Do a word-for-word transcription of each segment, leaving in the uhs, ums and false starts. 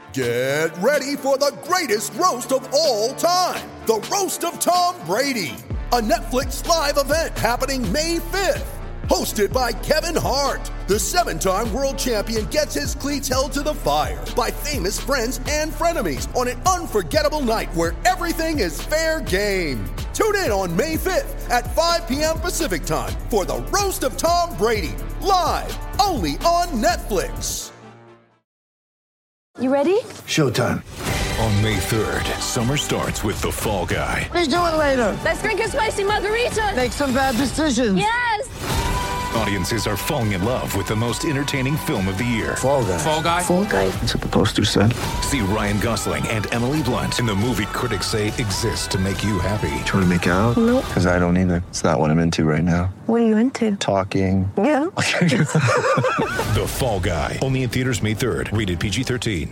Get ready for the greatest roast of all time, the Roast of Tom Brady, a Netflix live event happening May fifth. Hosted by Kevin Hart, the seven-time world champion gets his cleats held to the fire by famous friends and frenemies on an unforgettable night where everything is fair game. Tune in on May fifth at five p.m. Pacific time for the Roast of Tom Brady, live only on Netflix. You ready? Showtime. On May third, summer starts with The Fall Guy. Let's do it later. Let's drink a spicy margarita. Make some bad decisions. Yes! Audiences are falling in love with the most entertaining film of the year. Fall Guy. Fall Guy? Fall guy. That's what the poster said. See Ryan Gosling and Emily Blunt in the movie critics say exists to make you happy. Trying to make it out? Nope. Because I don't either. It's not what I'm into right now. What are you into? Talking. Yeah. The Fall Guy. Only in theaters May third. Rated P G thirteen.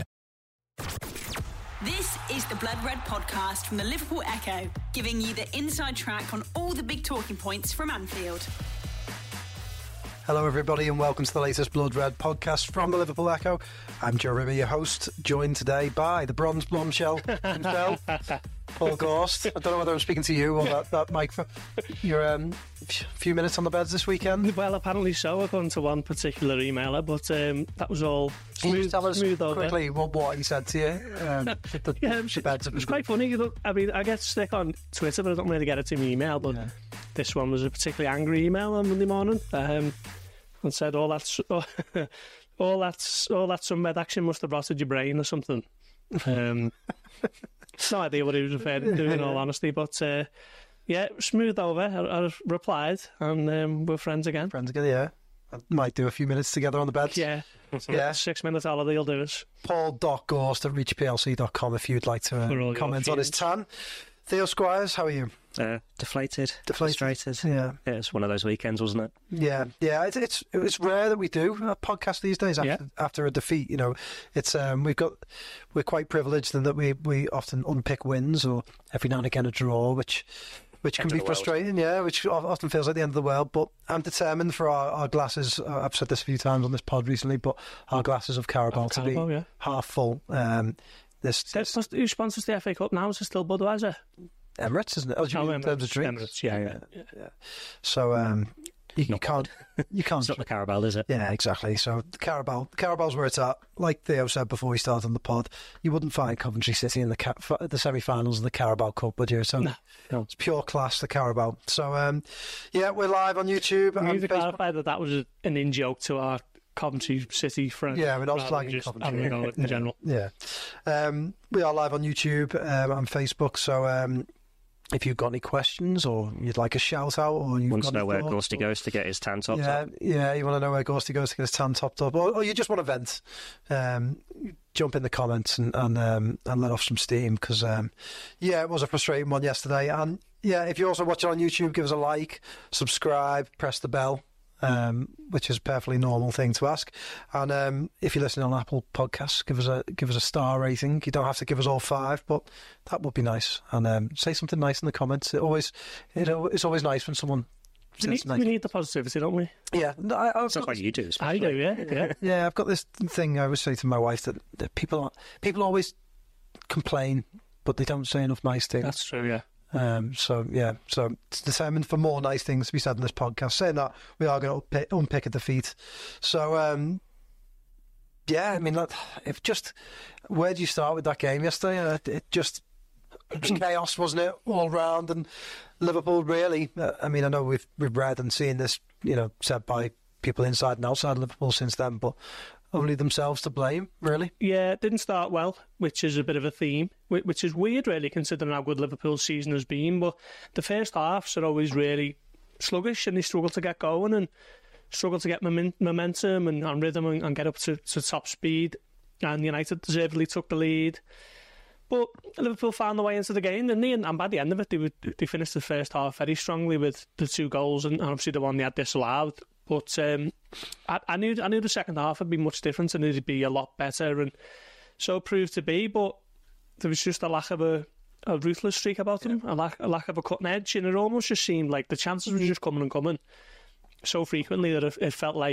This is the Blood Red podcast from the Liverpool Echo, giving you the inside track on all the big talking points from Anfield. Hello everybody and welcome to the latest Blood Red podcast from the Liverpool Echo. I'm Joe Rimmer, your host, joined today by the bronze bombshell himself, Paul Gorst. I don't know whether I'm speaking to you or that, that mic for your um, few minutes on the beds this weekend. Well, apparently so, according to one particular emailer, but um, that was all Can you smooth, just tell us smooth over. quickly what, what he said to you? Um, the, Yeah, the beds it's quite funny. You know, I mean, I get stick on Twitter, but I don't really get it in my email. But Yeah. this one was a particularly angry email on Monday morning, um, and said all that's all that's all that some med action must have rotted your brain or something. Um, no idea what he was referring to, in all honesty, but uh, yeah, smooth over. I, I replied, and um, we're friends again. friends again, yeah. I might do a few minutes together on the beds. Yeah, Yeah. six minutes holiday will do us. Paul dot Gorst at reach p l c dot com if you'd like to For all uh, your comment on his feelings. tan. Theo Squires, how are you? Uh, deflated, Deflated. frustrated. Yeah. Yeah, it's one of those weekends, wasn't it? Yeah, yeah, it's it's it's rare that we do a podcast these days after Yeah. after a defeat. You know, it's um we've got we're quite privileged in that we we often unpick wins or every now and again a draw, which which can End of be the world. frustrating. Yeah, which o- often feels like the end of the world. But I'm determined for our, our glasses. Uh, I've said this a few times on this pod recently, but our glasses of Carabao, to Carabao, be yeah. half full. Um, this, That's- this Who sponsors the F A Cup now? Is it still Budweiser? Emirates, isn't it? Oh, do you Oh, mean in terms of Emirates, drinks? Emirates, yeah, yeah. yeah. So um, you, you Not can't you can't It's not the Carabao, is it? Yeah, exactly. So the Carabao, the Carabao's where it's at. Like Theo said before we started on the pod, you wouldn't find Coventry City in the ca- the semi-finals of the Carabao Cup, would you? So No, no. it's pure class, the Carabao. So um, yeah, we're live on YouTube We and need to Facebook. clarify that that was a, an in-joke to our Coventry City friends. Yeah, we're not rather than slagging just Coventry. having a go at in general. Yeah, um, we are live on YouTube um, and Facebook. So um, if you've got any questions or you'd like a shout out, or you've Wants got to know any where thoughts, Gorsty or- goes to get his tan topped Yeah, up. yeah, you want to know where Gorsty goes to get his tan topped up, or, or you just want to vent, um, jump in the comments and and, um, and let off some steam, because um, yeah, it was a frustrating one yesterday. And yeah, if you're also watching on YouTube, give us a like, subscribe, press the bell, um, which is a perfectly normal thing to ask. And um, if you're listening on Apple Podcasts, give us a give us a star rating. You don't have to give us all five, but that would be nice. And um, say something nice in the comments. It always, it, al- it's always nice when someone We says need, nice. we need the positivity, don't we? Yeah, no, I, I've It's not got like you do, I especially. do, yeah. yeah. yeah, I've got this thing I always say to my wife that, that people people always complain, but they don't say enough nice things. That's true, yeah. Um, so yeah, so it's determined for more nice things to be said in this podcast. Saying that, we are going to unpick, unpick a defeat. So um, yeah, I mean, that, if just where do you start with that game yesterday? Uh, it just it was chaos, wasn't it, all round? And Liverpool really. Uh, I mean, I know we've we've read and seen this, you know, said by people inside and outside Liverpool since then, but only themselves to blame, really. Yeah, it didn't start well, which is a bit of a theme, whi- which is weird, really, considering how good Liverpool's season has been. But the first halves are always really sluggish, and they struggle to get going and struggle to get momen- momentum and, and rhythm and, and get up to, to top speed. And United deservedly took the lead. But Liverpool found their way into the game, didn't they? And, and by the end of it, they, were, they finished the first half very strongly with the two goals, and, and obviously the one they had disallowed. But um, I, I knew I knew the second half would be much different and it'd be a lot better, and so it proved to be. But there was just a lack of a, a ruthless streak about them, a lack a lack of a cutting edge, and it almost just seemed like the chances were just coming and coming so frequently that it, it felt like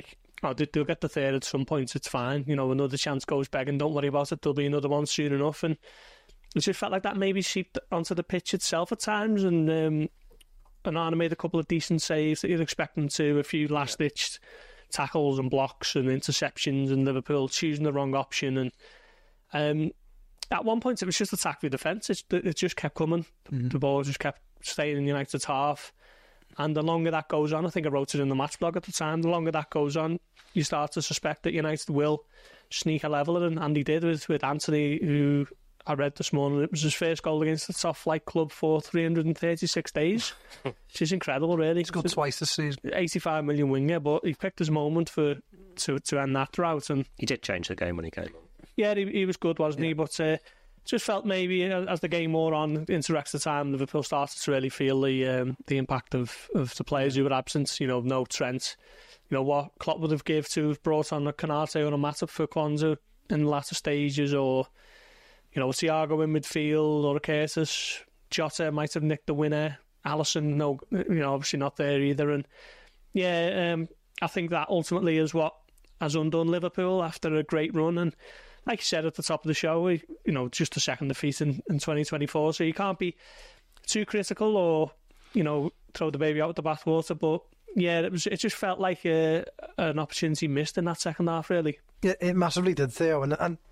oh, they, they'll get the third at some point, it's fine. You know, another chance goes begging, don't worry about it, there'll be another one soon enough. And it just felt like that maybe seeped onto the pitch itself at times. And um, Onana made a couple of decent saves that you'd expect them to, a few last-ditch tackles and blocks and interceptions, and Liverpool choosing the wrong option. And um, at one point, it was just attack through defence. It, it just kept coming. Mm-hmm. The ball just kept staying in United's half. And the longer that goes on, I think I wrote it in the match blog at the time, the longer that goes on, you start to suspect that United will sneak a leveller, and, and he did with, with Anthony, who I read this morning, it was his first goal against the top flight club for three hundred thirty-six days, which is incredible, really. He's got twice this season. eighty-five million winger, but he picked his moment for to, to end that drought. And he did change the game when he came on. Yeah, he, he was good, wasn't yeah. he? But uh, just felt maybe as the game wore on into extra time, Liverpool started to really feel the um, the impact of, of the players who were absent. You know, no Trent. You know, what Klopp would have give to have brought on a Konate or a Matip for Kwanzaa in the latter stages, or, you know, Thiago in midfield, or a Curtis. Jota might have nicked the winner. Alisson, no, you know, obviously not there either. And yeah, um, I think that ultimately is what has undone Liverpool after a great run. And like you said at the top of the show, we, you know, just a second defeat in, in twenty twenty-four, so you can't be too critical or, you know, throw the baby out with the bathwater. But yeah, it was. It just felt like a, an opportunity missed in that second half, really. Yeah, it massively did, Theo. And, and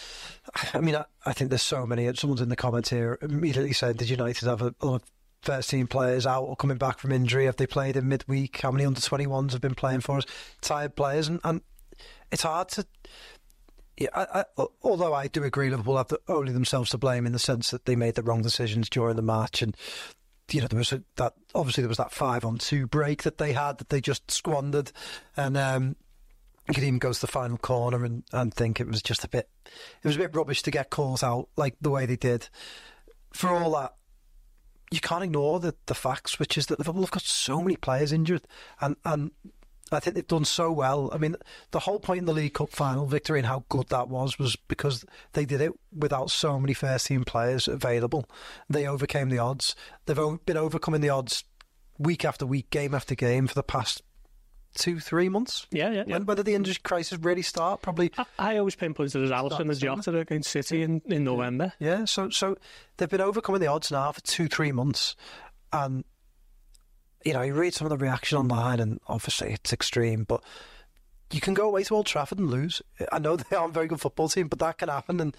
I mean, I, I think there's so many. Someone's in the comments here immediately saying, did United have a lot of first team players out or coming back from injury? Have they played in midweek? How many under twenty-ones have been playing for us? Tired players, and, and it's hard to. Yeah, I, I, although I do agree Liverpool have the, only themselves to blame in the sense that they made the wrong decisions during the match, and you know there was a, that obviously there was that five on two break that they had that they just squandered, and um, you could even go to the final corner and, and think it was just a bit, it was a bit rubbish to get calls out like the way they did. For all that, you can't ignore the the facts, which is that Liverpool have got so many players injured, and and. I think they've done so well. I mean, the whole point in the League Cup final victory and how good that was was because they did it without so many first-team players available. They overcame the odds. They've been overcoming the odds week after week, game after game for the past two, three months. Yeah, yeah. When, when did the injury crisis really start? Probably. I, I always pinpointed as Alisson as Jota against City in, in November. Yeah, so so they've been overcoming the odds now for two, three months, and. You know, you read some of the reaction online, and obviously it's extreme, but you can go away to Old Trafford and lose. I know they aren't a very good football team, but that can happen. And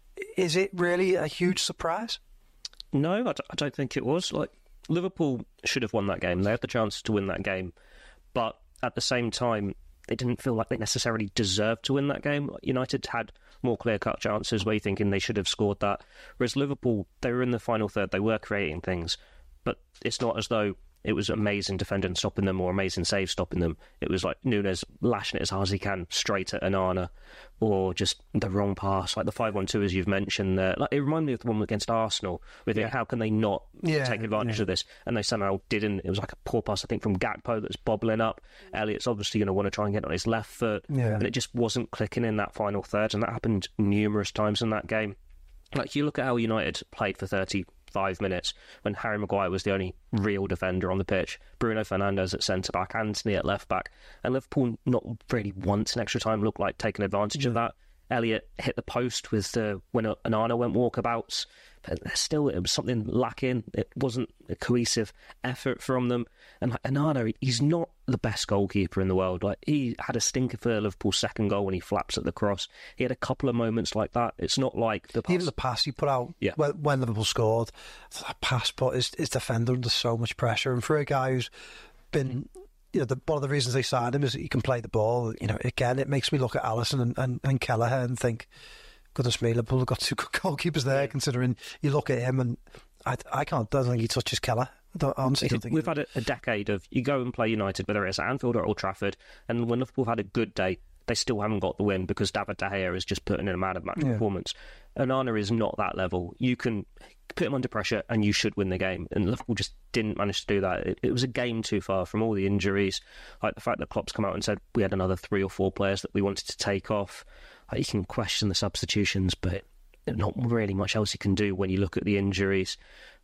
is it really a huge surprise? No, I don't think it was. Like, Liverpool should have won that game. They had the chance to win that game, but at the same time, they didn't feel like they necessarily deserved to win that game. United had more clear-cut chances where you're thinking they should have scored that. Whereas Liverpool, they were in the final third, they were creating things, but it's not as though it was amazing defending stopping them or amazing save stopping them. It was like Nunes lashing it as hard as he can straight at Onana, or just the wrong pass, like the five one two as you've mentioned there. Like, it reminded me of the one against Arsenal, with yeah. how can they not yeah, take advantage yeah. of this? And they somehow didn't. It was like a poor pass, I think, from Gakpo that's bobbling up. Elliott's obviously going to want to try and get on his left foot, yeah. and it just wasn't clicking in that final third, and that happened numerous times in that game. Like, you look at how United played for thirty-five minutes when Harry Maguire was the only real defender on the pitch, Bruno Fernandes at centre-back, Antony at left-back, and Liverpool not really once in extra time looked like taking advantage mm. of that. Elliott hit the post with the, when Onana went walkabouts, but still it was something lacking. It wasn't a cohesive effort from them. And like, Onana, he's not the best goalkeeper in the world. Like, he had a stinker for Liverpool's second goal when he flaps at the cross. He had a couple of moments like that. It's not like the pass. Even the pass he put out yeah. when, when Liverpool scored, that pass put his, his defender under so much pressure. And for a guy who's been... You know, the, one of the reasons they signed him is that he can play the ball. You know, again, it makes me look at Alisson and, and, and Kelleher and think, goodness me, Liverpool have got two good goalkeepers there, yeah. considering you look at him and I, I can't, I don't think he touches Kelleher. I don't, honestly don't think We've had a, a decade of, you go and play United, whether it's at Anfield or Old Trafford, and when Liverpool have had a good day, they still haven't got the win because David De Gea is just putting in a man-of-match yeah. performance. Onana is not that level. You can put him under pressure and you should win the game. And Liverpool just didn't manage to do that. It, it was a game too far from all the injuries. Like the fact that Klopp's come out and said we had another three or four players that we wanted to take off. Like, you can question the substitutions, but not really much else you can do when you look at the injuries.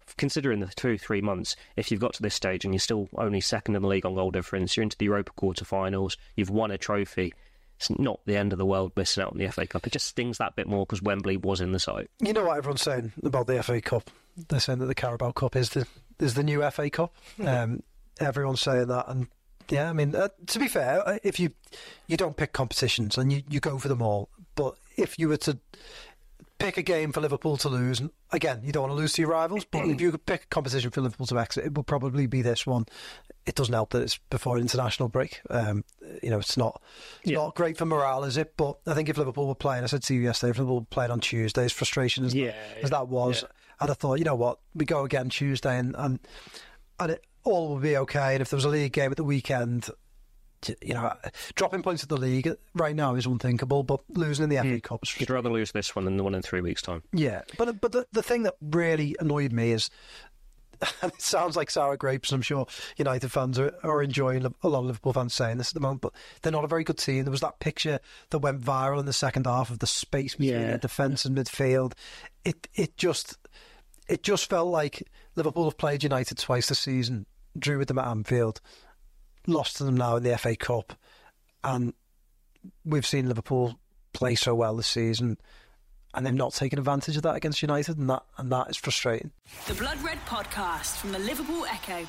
considering the two, three months, if you've got to this stage and you're still only second in the league on goal difference, you're into the Europa quarter-finals, you've won a trophy, it's not the end of the world missing out on the F A Cup. It just stings that bit more because Wembley was in the sight. You know what everyone's saying about the F A Cup? They're saying that the Carabao Cup is the is the new F A Cup. Um, everyone's saying that, and yeah, I mean, uh, to be fair, if you you don't pick competitions and you, you go for them all, but if you were to pick a game for Liverpool to lose, and again, you don't want to lose to your rivals, but if you could pick a competition for Liverpool to exit, it will probably be this one. It doesn't help that it's before an international break. Um, you know, it's not it's yeah. not great for morale, is it? But I think if Liverpool were playing, I said to you yesterday, if Liverpool were playing on Tuesday, as frustrating as, yeah, as yeah, that was, yeah. I'd have thought, you know what, we go again Tuesday and, and, and it all will be okay. And if there was a league game at the weekend, you know, dropping points at the league right now is unthinkable, but losing in the F A Cup... You'd rather lose this one than the one in three weeks' time. Yeah, but but the, the thing that really annoyed me is, and it sounds like sour grapes, and I'm sure United fans are, are enjoying, a lot of Liverpool fans saying this at the moment, but they're not a very good team. There was that picture that went viral in the second half of the space between yeah. the defence and midfield. It, it, just, it just felt like Liverpool have played United twice this season, drew with them at Anfield, lost to them now in the F A Cup, and we've seen Liverpool play so well this season, and they've not taken advantage of that against United, and that and that is frustrating. The Blood Red Podcast from the Liverpool Echo.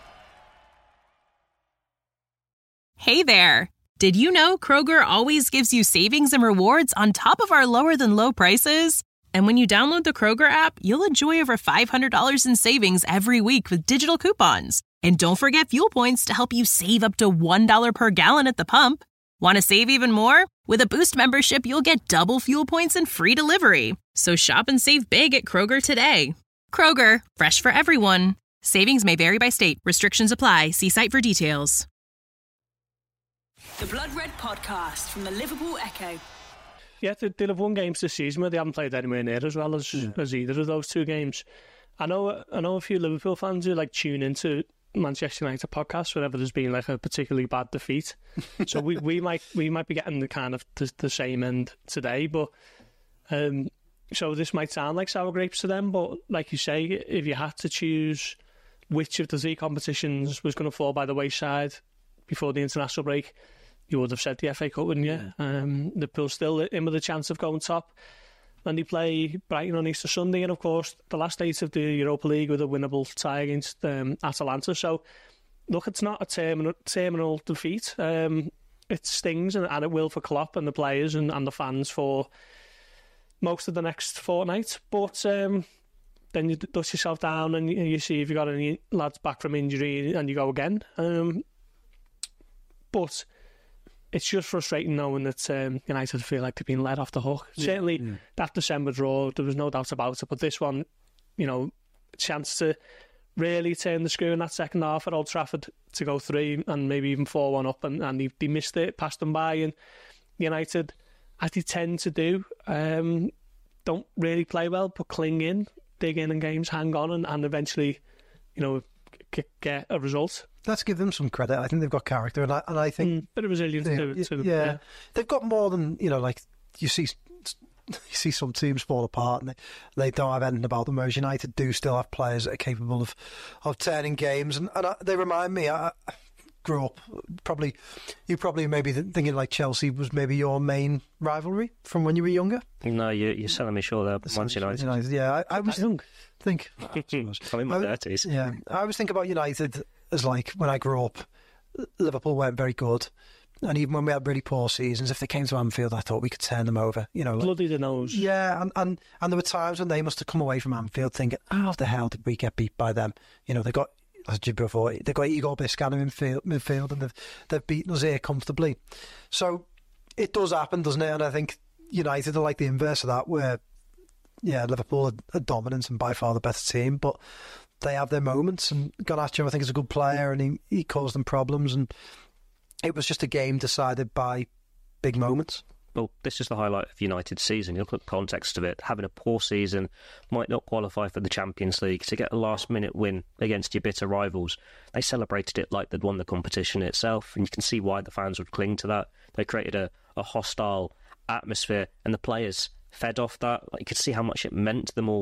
Hey there! Did you know Kroger always gives you savings and rewards on top of our lower than low prices? And when you download the Kroger app, you'll enjoy over five hundred dollars in savings every week with digital coupons. And don't forget fuel points to help you save up to one dollar per gallon at the pump. Want to save even more? With a Boost membership, you'll get double fuel points and free delivery. So shop and save big at Kroger today. Kroger, fresh for everyone. Savings may vary by state. Restrictions apply. See site for details. The Blood Red Podcast from the Liverpool Echo. Yeah, they, they'll have won games this season where they haven't played anywhere near as well as, yeah. as either of those two games. I know I know a few Liverpool fans who like tune into Manchester United podcast whenever there's been like a particularly bad defeat. So we, we might we might be getting the kind of the, the same end today, but um, so this might sound like sour grapes to them, but like you say, if you had to choose which of the three competitions was going to fall by the wayside before the international break, you would have said the F A Cup, wouldn't you? Yeah. Um, Liverpool still in with a chance of going top. And they play Brighton on Easter Sunday, and of course the last eight of the Europa League with a winnable tie against um, Atalanta. So look, it's not a terminal, terminal defeat. Um, it stings, and, and it will for Klopp and the players and, and the fans for most of the next fortnight. But um, then you dust yourself down and you, you see if you've got any lads back from injury, and you go again. Um, but it's just frustrating knowing that um, United feel like they've been let off the hook. Yeah, Certainly, yeah. that December draw, there was no doubt about it. But this one, you know, a chance to really turn the screw in that second half at Old Trafford to go three and maybe even four one up, and, and they, they missed it, passed them by. And United, as they tend to do, um, don't really play well, but cling in, dig in in games, hang on, and, and eventually, you know, get, get a result. Let's give them some credit. I think they've got character, and I, and I think mm, bit of resilience they, to, to yeah. yeah, they've got more than, you know, like you see. You see some teams fall apart and they, they don't have anything about them, whereas United do still have players that are capable of, of turning games, and, and I, they remind me. I, I grew up probably you probably maybe thinking like Chelsea was maybe your main rivalry from when you were younger. No, you, you're selling me short there. Once United. United, yeah, I, I was young. Think I'm in my thirties. Yeah, I always think about United as like when I grew up, Liverpool weren't very good. And even when we had really poor seasons, if they came to Anfield, I thought we could turn them over. You know, like, bloody the nose. Yeah, and, and and there were times when they must have come away from Anfield thinking, "How the hell did we get beat by them?" You know, they got, as I said before, they got Igor Biscan in midfield, midfield, and they've they've beaten us here comfortably. So it does happen, doesn't it? And I think United are like the inverse of that, where yeah, Liverpool are, are dominant and by far the better team, but they have their moments. And Garnacho, I think, is a good player, and he he caused them problems. And it was just a game decided by big moments. Well, this is the highlight of United's season. You look at the context of it. Having a poor season, might not qualify for the Champions League, to get a last-minute win against your bitter rivals. They celebrated it like they'd won the competition itself, and you can see why the fans would cling to that. They created a, a hostile atmosphere, and the players fed off that. Like, you could see how much it meant to them all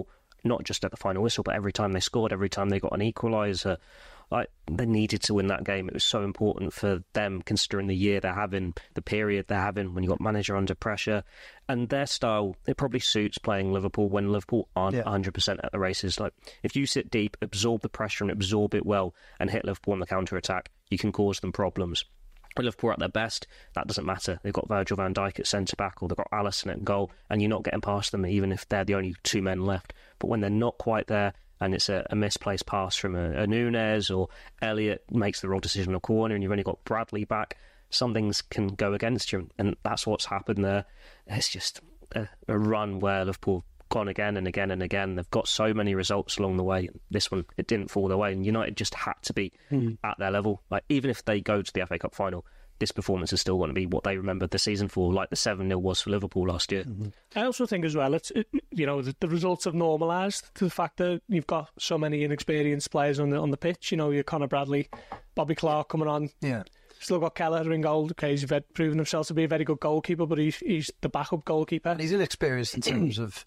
not just at the final whistle, but every time they scored, every time they got an equaliser. Like, they needed to win that game. It was so important for them, considering the year they're having, the period they're having, when you've got manager under pressure. And their style, it probably suits playing Liverpool when Liverpool aren't yeah. one hundred percent at the races. Like, if you sit deep, absorb the pressure and absorb it well, and hit Liverpool on the counter-attack, you can cause them problems. When Liverpool are at their best, that doesn't matter. They've got Virgil van Dijk at centre-back, or they've got Alisson at goal, and you're not getting past them, even if they're the only two men left. But when they're not quite there, and it's a, a misplaced pass from a, a Nunes, or Elliott makes the wrong decision in a corner, and you've only got Bradley back, some things can go against you, and that's what's happened there. It's just a, a run where Liverpool have gone again and again and again. They've got so many results along the way. This one, it didn't fall their way, and United just had to be mm. at their level. Like, even if they go to the F A Cup final, this performance is still going to be what they remembered the season for, like the seven nil was for Liverpool last year. Mm-hmm. I also think as well, it's it, you know, the, the results have normalised to the fact that you've got so many inexperienced players on the on the pitch. You know, you're Conor Bradley, Bobby Clark coming on. Yeah. Still got Keller in goal. Okay, he's proven himself to be a very good goalkeeper, but he's he's the backup goalkeeper. And he's inexperienced in terms of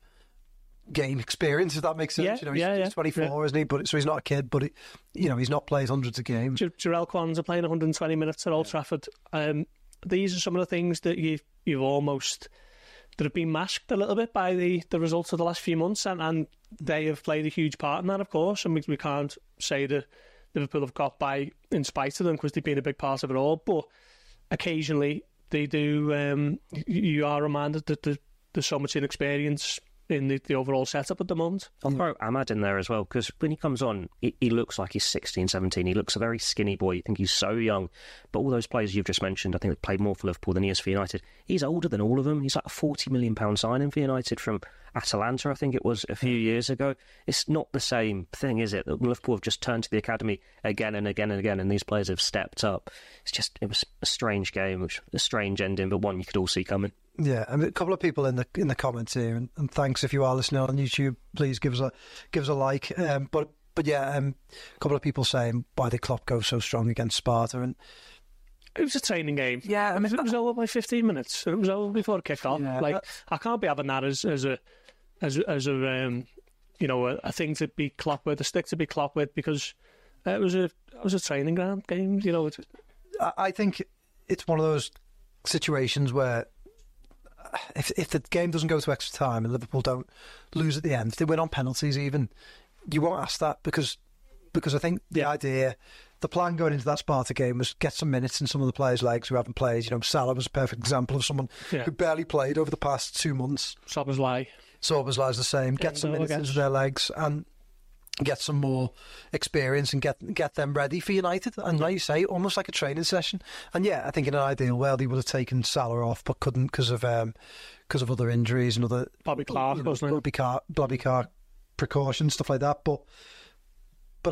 game experience, if that makes sense. Yeah, you know, he's, yeah, yeah. he's twenty-four, yeah. isn't he? But so he's not a kid, but he, you know, he's not played hundreds of games. J- Jarell Kwanzaa playing one hundred twenty minutes at Old yeah. Trafford. Um, these are some of the things that you you've almost that have been masked a little bit by the, the results of the last few months, and, and they have played a huge part in that, of course. And we, we can't say that Liverpool have got by in spite of them, because they've been a big part of it all. But occasionally they do. Um, you are reminded that the, there's so much inexperience in the, the overall setup at the moment. I'll throw Ahmad in there as well, because when he comes on, he, he looks like he's sixteen, seventeen. He looks a very skinny boy. You think he's so young. But all those players you've just mentioned, I think, have played more for Liverpool than he is for United. He's older than all of them. He's like a forty million pounds signing for United from Atalanta, I think it was, a few years ago. It's not the same thing, is it? That Liverpool have just turned to the academy again and again and again, and these players have stepped up. It's just, it was a strange game, which a strange ending, but one you could all see coming. Yeah, I mean, a couple of people in the in the comments here, and, and thanks if you are listening on YouTube. Please give us a give us a like. Um, but but yeah, um, a couple of people saying why did Klopp go so strong against Sparta, and it was a training game. Yeah, I mean, it was over by fifteen minutes. It was over before it kicked off. Yeah, like that, I can't be having that as as a as a, as a um, you know a, a thing to be Klopp with, a stick to be Klopp with, because it was a it was a training ground game. You know, it, I think it's one of those situations where, If if the game doesn't go to extra time and Liverpool don't lose at the end, if they win on penalties even, you won't ask that, because because I think the idea, the plan going into that Sparta game was get some minutes in some of the players' legs who haven't played. You know, Salah was a perfect example of someone yeah. who barely played over the past two months. Szoboszlai. Szoboszlai's the same. Get some minutes into their legs and get some more experience and get get them ready for United. And like you say, almost like a training session. And yeah, I think in an ideal world he would have taken Salah off, but couldn't because of um, because of other injuries and other Bobby Clark, you know, wasn't it? Bobby Clark, Bobby Clark precautions, stuff like that. But but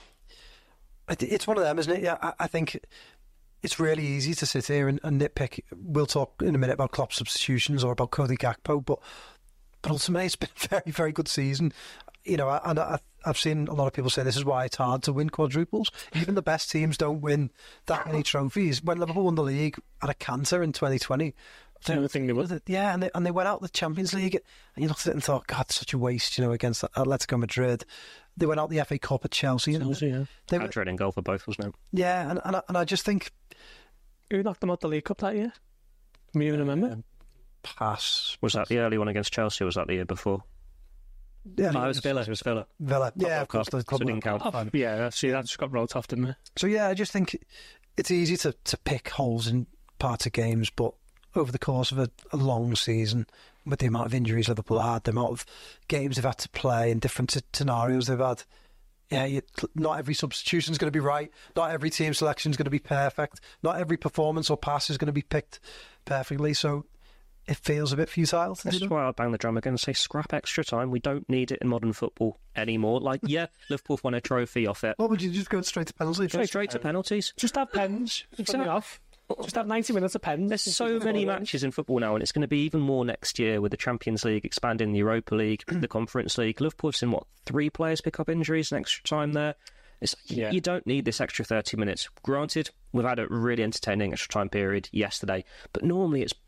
I, it's one of them, isn't it? Yeah, I, I think it's really easy to sit here and, and nitpick. We'll talk in a minute about Klopp substitutions or about Cody Gakpo, but but ultimately it's been a very very good season. You know, and I, I've seen a lot of people say this is why it's hard to win quadruples. Even the best teams don't win that many trophies. When Liverpool won the league at a canter in twenty twenty, the only thing they won. Yeah, and they, and they went out the Champions League, and you looked at it and thought, God, such a waste, you know, against Atletico Madrid. They went out the F A Cup at Chelsea. You know, Chelsea, yeah. They were dreading goal for both, wasn't it? Yeah, and and I, and I just think, who knocked them out the League Cup that year? Can you even remember? Um, pass. Was that the early one against Chelsea? Or was that the year before? Yeah, no, it was Villa. It was Villa. Villa. Yeah, of course. So it didn't count. Oh, yeah, see, that just got wrote off, didn't it? So yeah, I just think it's easy to, to pick holes in parts of games, but over the course of a, a long season, with the amount of injuries Liverpool had, the amount of games they've had to play in different scenarios they've had, yeah, you, not every substitution is going to be right. Not every team selection is going to be perfect. Not every performance or pass is going to be picked perfectly. So it feels a bit futile. This is why I bang the drum again and say scrap extra time. We don't need it in modern football anymore. Like, yeah, Liverpool won a trophy off it. What would you just go straight to penalties? Straight, straight to penalties. Just have pens. Exactly. Off. Just have ninety minutes of pens. There's so many matches in football now, and it's going to be even more next year with the Champions League expanding, the Europa League, the Conference League. Liverpool have seen, what, three players pick up injuries in extra time there? It's, yeah. You don't need this extra thirty minutes. Granted, we've had a really entertaining extra time period yesterday, but normally it's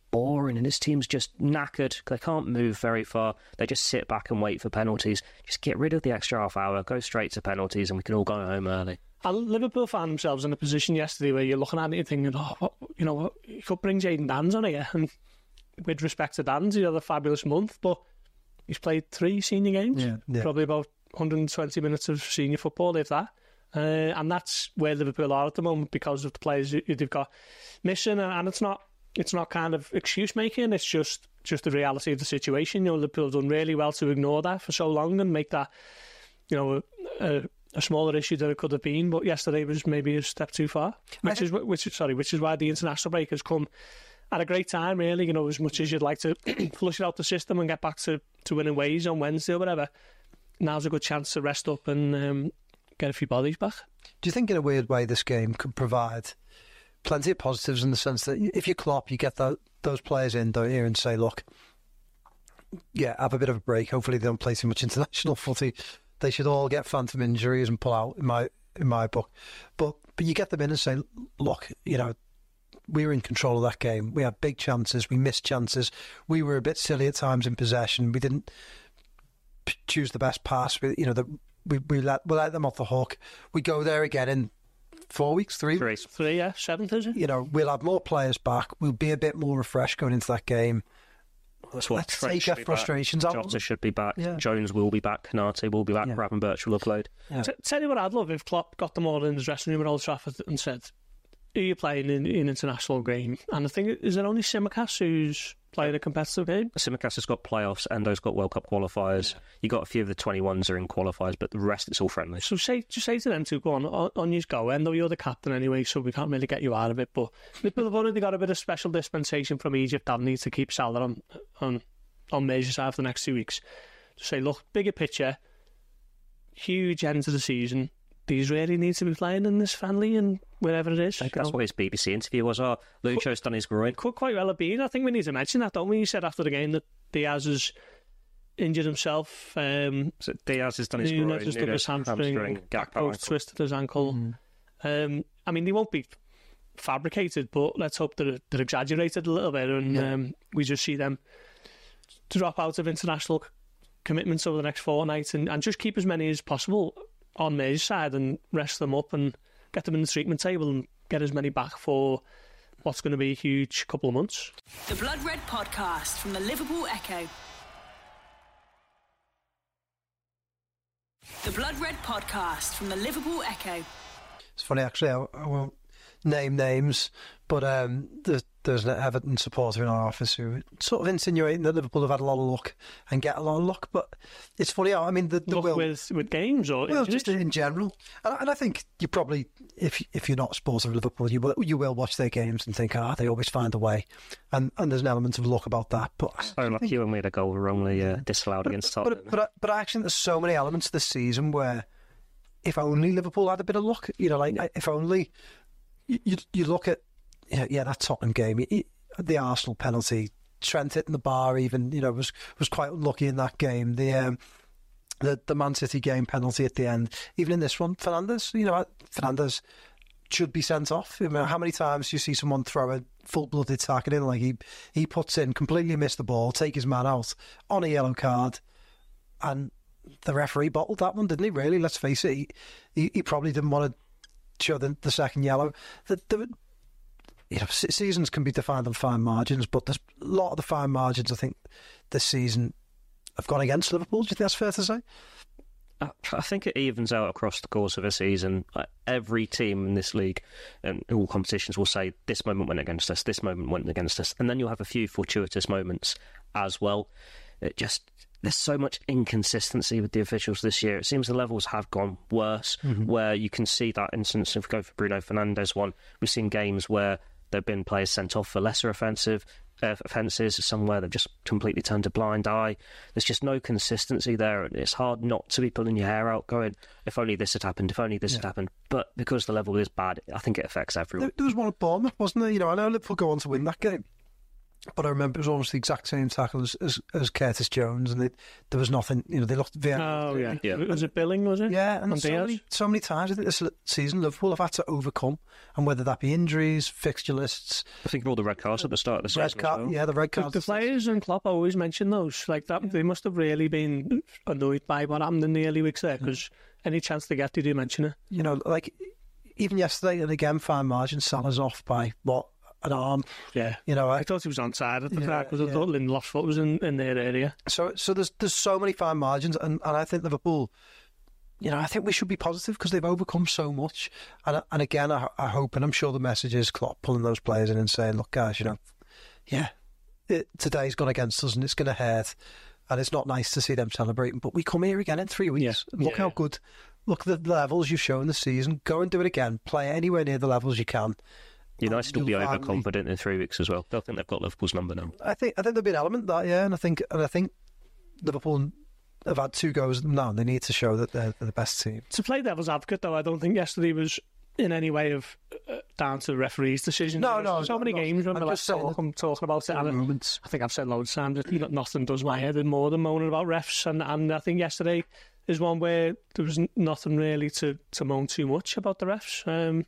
boring, and this team's just knackered. They can't move very far. They just sit back and wait for penalties. Just get rid of the extra half hour, go straight to penalties, and we can all go home early. And Liverpool found themselves in a position yesterday where you're looking at it and thinking, oh, what, you know, what, you could bring Jayden Danns on here. And with respect to Danns, he had a fabulous month, but he's played three senior games, yeah, yeah. probably about one hundred twenty minutes of senior football, if that. Uh, and that's where Liverpool are at the moment because of the players they've got missing. And it's not it's not kind of excuse making, it's just, just the reality of the situation. You know, Liverpool's done really well to ignore that for so long and make that, you know, a, a, a smaller issue than it could have been. But yesterday was maybe a step too far, which is which is sorry, which is why the international break has come at a great time, really. You know, as much as you'd like to flush it out the system and get back to, to winning ways on Wednesday or whatever, now's a good chance to rest up and um, get a few bodies back. Do you think in a weird way this game could provide plenty of positives in the sense that if you Klopp, you get that, those players in, don't you, and say, look, yeah, have a bit of a break. Hopefully they don't play too much international footy. They should all get phantom injuries and pull out, in my in my book. But but you get them in and say, look, you know, we were in control of that game. We had big chances. We missed chances. We were a bit silly at times in possession. We didn't p- choose the best pass. We, you know, the, we we let we let them off the hook. We go there again in four weeks, three, three, weeks. three, yeah, seventh, is it? You know, we'll have more players back. We'll be a bit more refreshed going into that game. That's what Let's take our frustrations out. Jota should be back. Yeah. Jones will be back. Canate will be back. Yeah. Gravenberch will have played. Yeah. T- tell you what I'd love if Klopp got them all in his dressing room at Old Trafford and said, who are you playing in an international game? And I think, is it only Tsimikas who's playing a competitive game? Tsimikas has got playoffs. Endo's got World Cup qualifiers. Yeah. You got a few of the twenty-ones are in qualifiers, but the rest it's all friendly. So say just say to them two, go on, on, on you go. Endo, you're the captain anyway, so we can't really get you out of it. But Liverpool have already got a bit of special dispensation from Egypt, haven't they, to keep Salah on on on Merseyside for the next two weeks. To say, look, bigger picture, huge end to the season. These really need to be playing in this friendly and wherever it is. I think that's what his B B C interview was. Oh, Lucho's done his groin. Could quite well have been. I think we need to mention that, don't we? He said after the game that Diaz has injured himself. Um, so Diaz has done his Nunes groin. has done his hamstring. hamstring Gakpo's twisted his ankle. Mm. Um, I mean, they won't be fabricated, but let's hope that they're exaggerated a little bit and yeah. um, we just see them drop out of international commitments over the next fortnight and, and just keep as many as possible on Merseyside and rest them up and get them in the treatment table and get as many back for what's going to be a huge couple of months. The Blood Red Podcast from the Liverpool Echo. The Blood Red Podcast from the Liverpool Echo. It's funny, actually, I, I won't name names, but um, there's, there's an Everton supporter in our office who sort of insinuating that Liverpool have had a lot of luck and get a lot of luck, but it's funny how, I mean, the, the luck will, with, with games or well, just in general. And, and I think you probably, if if you're not a supporter of Liverpool, you will you will watch their games and think, ah, oh, they always find a way, and and there's an element of luck about that. But so lucky think, when we had a goal wrongly uh, disallowed but, against Tottenham. But but but I actually think there's so many elements this season where if only Liverpool had a bit of luck, you know, like yeah. if only. You you look at yeah, yeah that Tottenham game, the Arsenal penalty, Trent hitting the bar even, you know, was was quite unlucky in that game. The um, the the Man City game penalty at the end, even in this one, Fernandes, you know, Fernandes should be sent off. I mean, how many times do you see someone throw a full-blooded tackle in, like he he puts in, completely miss the ball, take his man out on a yellow card, and the referee bottled that one, didn't he? Really, let's face it, he he, he probably didn't want to show the, the second yellow. The, the, you know, seasons can be defined on fine margins, but there's a lot of the fine margins I think this season have gone against Liverpool. Do you think that's fair to say? I think it evens out across the course of a season. Every team in this league and all competitions will say this moment went against us, this moment went against us, and then you'll have a few fortuitous moments as well. It just there's so much inconsistency with the officials this year. It seems the levels have gone worse, mm-hmm. where you can see that instance. If we go for Bruno Fernandes one, we've seen games where there have been players sent off for lesser offensive uh, offences, somewhere they've just completely turned a blind eye. There's just no consistency there, and it's hard not to be pulling your hair out going, if only this had happened, if only this yeah. had happened. But because the level is bad, I think it affects everyone. There, there was one at Bournemouth, wasn't there? You know, I know Liverpool go on to win that game, But I remember it was almost the exact same tackle as, as, as Curtis Jones, and they, there was nothing, you know, they looked very... Oh, yeah. yeah. Was it Billing, was it? Yeah, and On so Diaz? many, so many times I think this season Liverpool have had to overcome, and whether that be injuries, fixture lists... I think of all the red cards at the start of the red season card, as well. Yeah, the red The, cards. the players and Klopp always mention those. Like that, they must have really been annoyed by what happened in the early weeks there, because any chance they get, they do mention it. You know, like, even yesterday, and again, fine margin, Salah's off by, what, an arm. Yeah, you know, I, I thought he was onside at the yeah, track because I yeah. thought Lindelof's foot was in, in their area. So, so there's there's so many fine margins, and, and I think Liverpool, you know, I think we should be positive because they've overcome so much. And and again, I, I hope, and I'm sure the message is Klopp pulling those players in and saying, look, guys, you know, yeah, it, today's gone against us and it's going to hurt, and it's not nice to see them celebrating. But we come here again in three weeks. Yeah. Look Yeah, how yeah. good. Look at the levels you've shown this season. Go and do it again. Play anywhere near the levels you can. United will be You'll finally- overconfident in three weeks as well. They'll think they've got Liverpool's number now. I think I think there'll be an element of that, yeah, and I think and I think Liverpool have had two goes at them now, and they need to show that they're, they're the best team. To play devil's advocate, though, I don't think yesterday was in any way of uh, down to the referee's decision. No, There was no, so many no, games when I'm we're just saying talk, that- I'm talking about it. And I, Moments. I think I've said loads of times that you know, nothing does my head in more than moaning about refs, and, and I think yesterday is one where there was n- nothing really to, to moan too much about the refs. Um,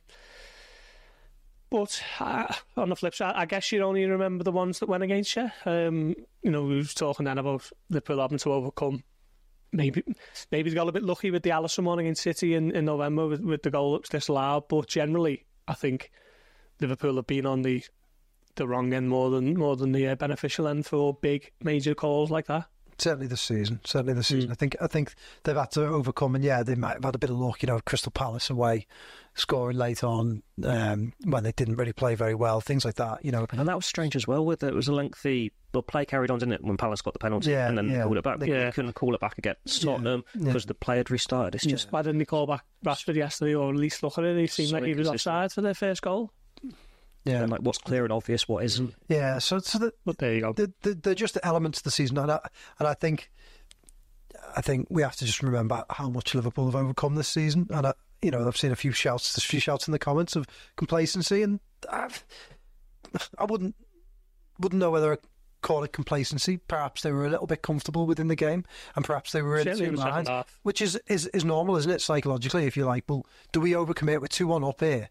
But uh, on the flip side, I guess you only remember the ones that went against you. Um, you know, we were talking then about Liverpool having to overcome. Maybe maybe they got a bit lucky with the Alisson one against City in, in November with, with the goal that was disallowed. But generally, I think Liverpool have been on the the wrong end more than more than the uh, beneficial end for big major calls like that. Certainly this season. Certainly this season. Mm. I think I think they've had to overcome, and yeah, they might have had a bit of luck. You know, Crystal Palace away, scoring late on um, when they didn't really play very well. Things like that. You know, And that was strange as well. With it, it was a lengthy. The play carried on, didn't it? When Palace got the penalty, Yeah, and then yeah. called it back. They- They Yeah. couldn't call it back against Tottenham Yeah. because the play had restarted. It's just Why didn't they call back Rashford yesterday, or at least look at it? He seemed So like he was inconsistent. offside for their first goal. yeah, and like what's clear and obvious, what isn't. yeah. So so the, But there you go. the, the, they're just the elements of the season, and I, and I think I think we have to just remember how much Liverpool have overcome this season. And I, you know, I've seen a few shouts, a few shouts in the comments of complacency, and I've, I wouldn't wouldn't know whether I call it complacency. Perhaps they were a little bit comfortable within the game, and perhaps they were in Certainly two in the second minds, half. which is, is is normal, isn't it? Psychologically, if you're like, well, do we overcommit? We're two one up here.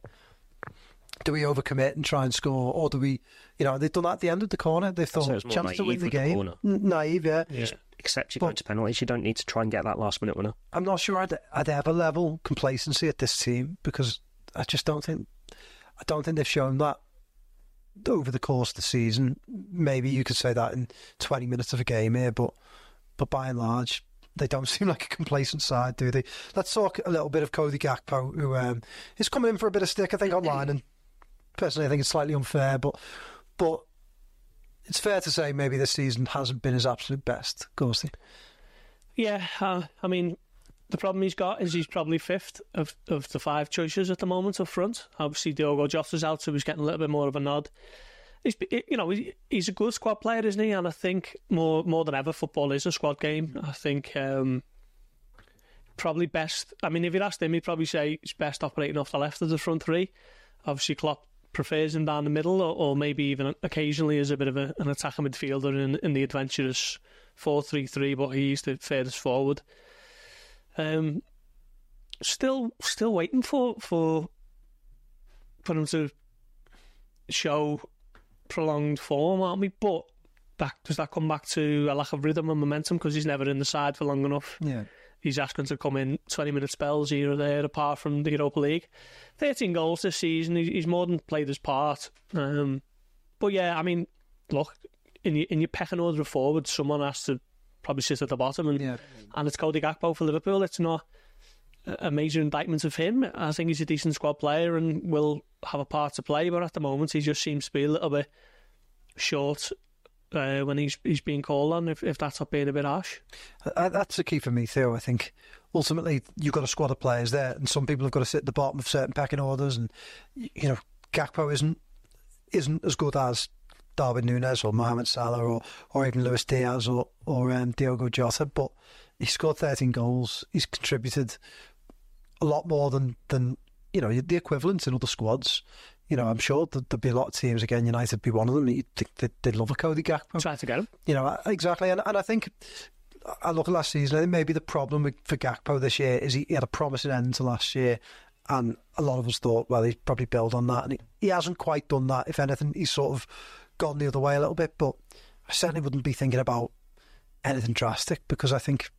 Do we overcommit and try and score, or do we, you know, they've done that at the end of the corner. They've So thought it's more chance to win naive the with the game. corner. N- naive, yeah. Yeah. Except you're But- going to penalties, you don't need to try and get that last minute winner. I'm not sure I'd, I'd ever level complacency at this team, because I just don't think I don't think they've shown that over the course of the season. Maybe you could say that in twenty minutes of a game here, but but by and large, they don't seem like a complacent side, do they? Let's talk a little bit of Cody Gakpo, who um, is coming in for a bit of stick, I think, online, and personally, I think it's slightly unfair, but but it's fair to say maybe this season hasn't been his absolute best, Ghosty. Yeah, uh, I mean, the problem he's got is he's probably fifth of, of the five choices at the moment up front. Obviously, Diogo Jota's out, so he's getting a little bit more of a nod. He's, you know, he's a good squad player, isn't he? And I think more more than ever, football is a squad game. I think um, probably best. I mean, if you'd asked him, he'd probably say he's best operating off the left of the front three. Obviously, Klopp prefers him down the middle, or, or maybe even occasionally as a bit of a, an attacking midfielder in, in the adventurous four three three, but he's the furthest forward. Um, still, still waiting for for for him to show prolonged form, aren't we? But that, does that come back to a lack of rhythm and momentum because he's never in the side for long enough? Yeah. He's asking to come in twenty minute spells here or there, apart from the Europa League. thirteen goals this season. He's more than played his part. Um, but yeah, I mean, look, in your, in your pecking order of forwards, someone has to probably sit at the bottom, and Yeah. and it's Cody Gakpo for Liverpool. It's not a major indictment of him. I think he's a decent squad player and will have a part to play, but at the moment he just seems to be a little bit short uh, when he's he's being called on, if, if that's not being a bit harsh. Uh, That's the key for me, Theo. I think ultimately you've got a squad of players there, and some people have got to sit at the bottom of certain pecking orders. And y- you know, Gakpo isn't isn't as good as Darwin Núñez or Mohamed Salah or or even Luis Diaz or or um, Diogo Jota, but he scored thirteen goals. He's contributed a lot more than than you know the equivalents in other squads. You know, I'm sure that there'd be a lot of teams, again, United would be one of them. You'd think they'd, they'd love a Cody Gakpo. Try to get him. You know, exactly. And, and I think, I look at last season, I think maybe the problem with, for Gakpo this year is he, he had a promising end to last year. And a lot of us thought, well, he'd probably build on that. And he, he hasn't quite done that. If anything, he's sort of gone the other way a little bit. But I certainly wouldn't be thinking about anything drastic, because I think,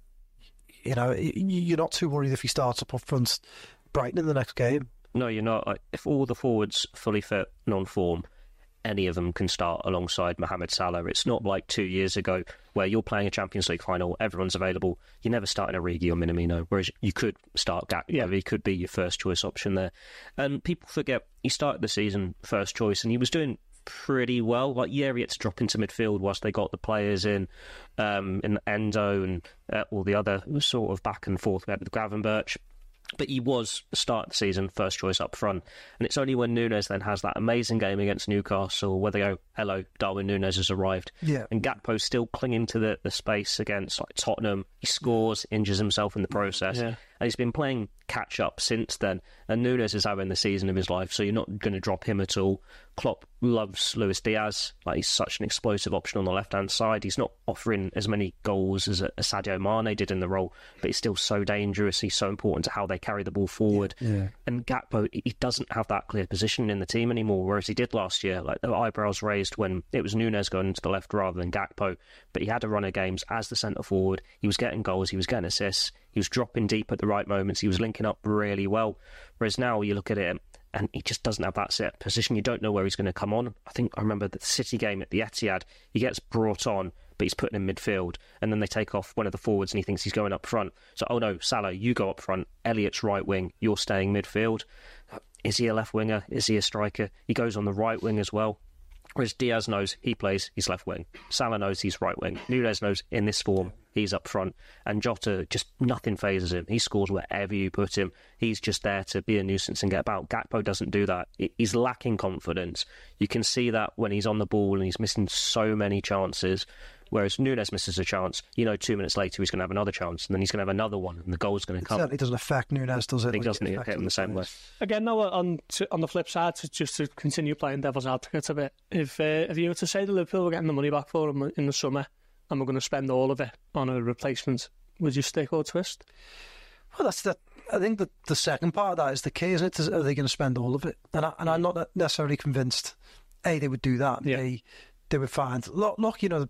you know, you're not too worried if he starts up up front Brighton in the next game. No, you're not. Like, if all the forwards fully fit, non-form, any of them can start alongside Mohamed Salah. It's not like two years ago where you're playing a Champions League final, everyone's available. You're never starting Origi or Minamino, whereas you could start Gakpo. Yeah. He could be your first choice option there. And people forget he started the season first choice, and he was doing pretty well. Like, yeah, he had to drop into midfield whilst they got the players in, um, in Endo and uh, all the other sort of back and forth we had with Gravenberch. But he was, the start of the season, first choice up front. And it's only when Nunes then has that amazing game against Newcastle where they go, hello, Darwin Nunes has arrived. Yeah. And Gakpo's still clinging to the, the space against like Tottenham. He scores, injures himself in the process. Yeah. And he's been playing catch-up since then. And Nunes is having the season of his life, so you're not going to drop him at all. Klopp loves Luis Diaz. Like, he's such an explosive option on the left-hand side. He's not offering as many goals as, a, as Sadio Mane did in the role, but he's still so dangerous. He's so important to how they carry the ball forward. Yeah, yeah. And Gakpo, he doesn't have that clear position in the team anymore, whereas he did last year. Like, the eyebrows raised when it was Nunes going into the left rather than Gakpo. But he had a run of games as the centre-forward. He was getting goals. He was getting assists. He was dropping deep at the right moments. He was linking up really well. Whereas now you look at it and he just doesn't have that set position. You don't know where he's going to come on. I think I remember the City game at the Etihad. He gets brought on, but he's put in midfield. And then they take off one of the forwards and he thinks he's going up front. So, oh no, Salah, you go up front. Elliott's right wing. You're staying midfield. Is he a left winger? Is he a striker? He goes on the right wing as well. Whereas Diaz knows he plays his left wing. Salah knows he's right wing. Nunes knows in this form he's up front. And Jota, just nothing phases him. He scores wherever you put him. He's just there to be a nuisance and get about. Gakpo doesn't do that. He's lacking confidence. You can see that when he's on the ball and he's missing so many chances. Whereas Nunes misses a chance, you know, two minutes later he's going to have another chance, and then he's going to have another one, and the goal's going to come. It certainly doesn't affect Nunes, does it? It doesn't hit him the same way. Again, though, on to, on the flip side, to, just to continue playing devil's advocate a bit, if uh, if you were to say to Liverpool we're getting the money back for him in the summer, and we're going to spend all of it on a replacement, would you stick or twist? Well, that's the. I think that the second part of that is the key, isn't it? Are they going to spend all of it? And I, and I'm not necessarily convinced. A, they would do that. Yeah. B, they would find. Look, look, you know.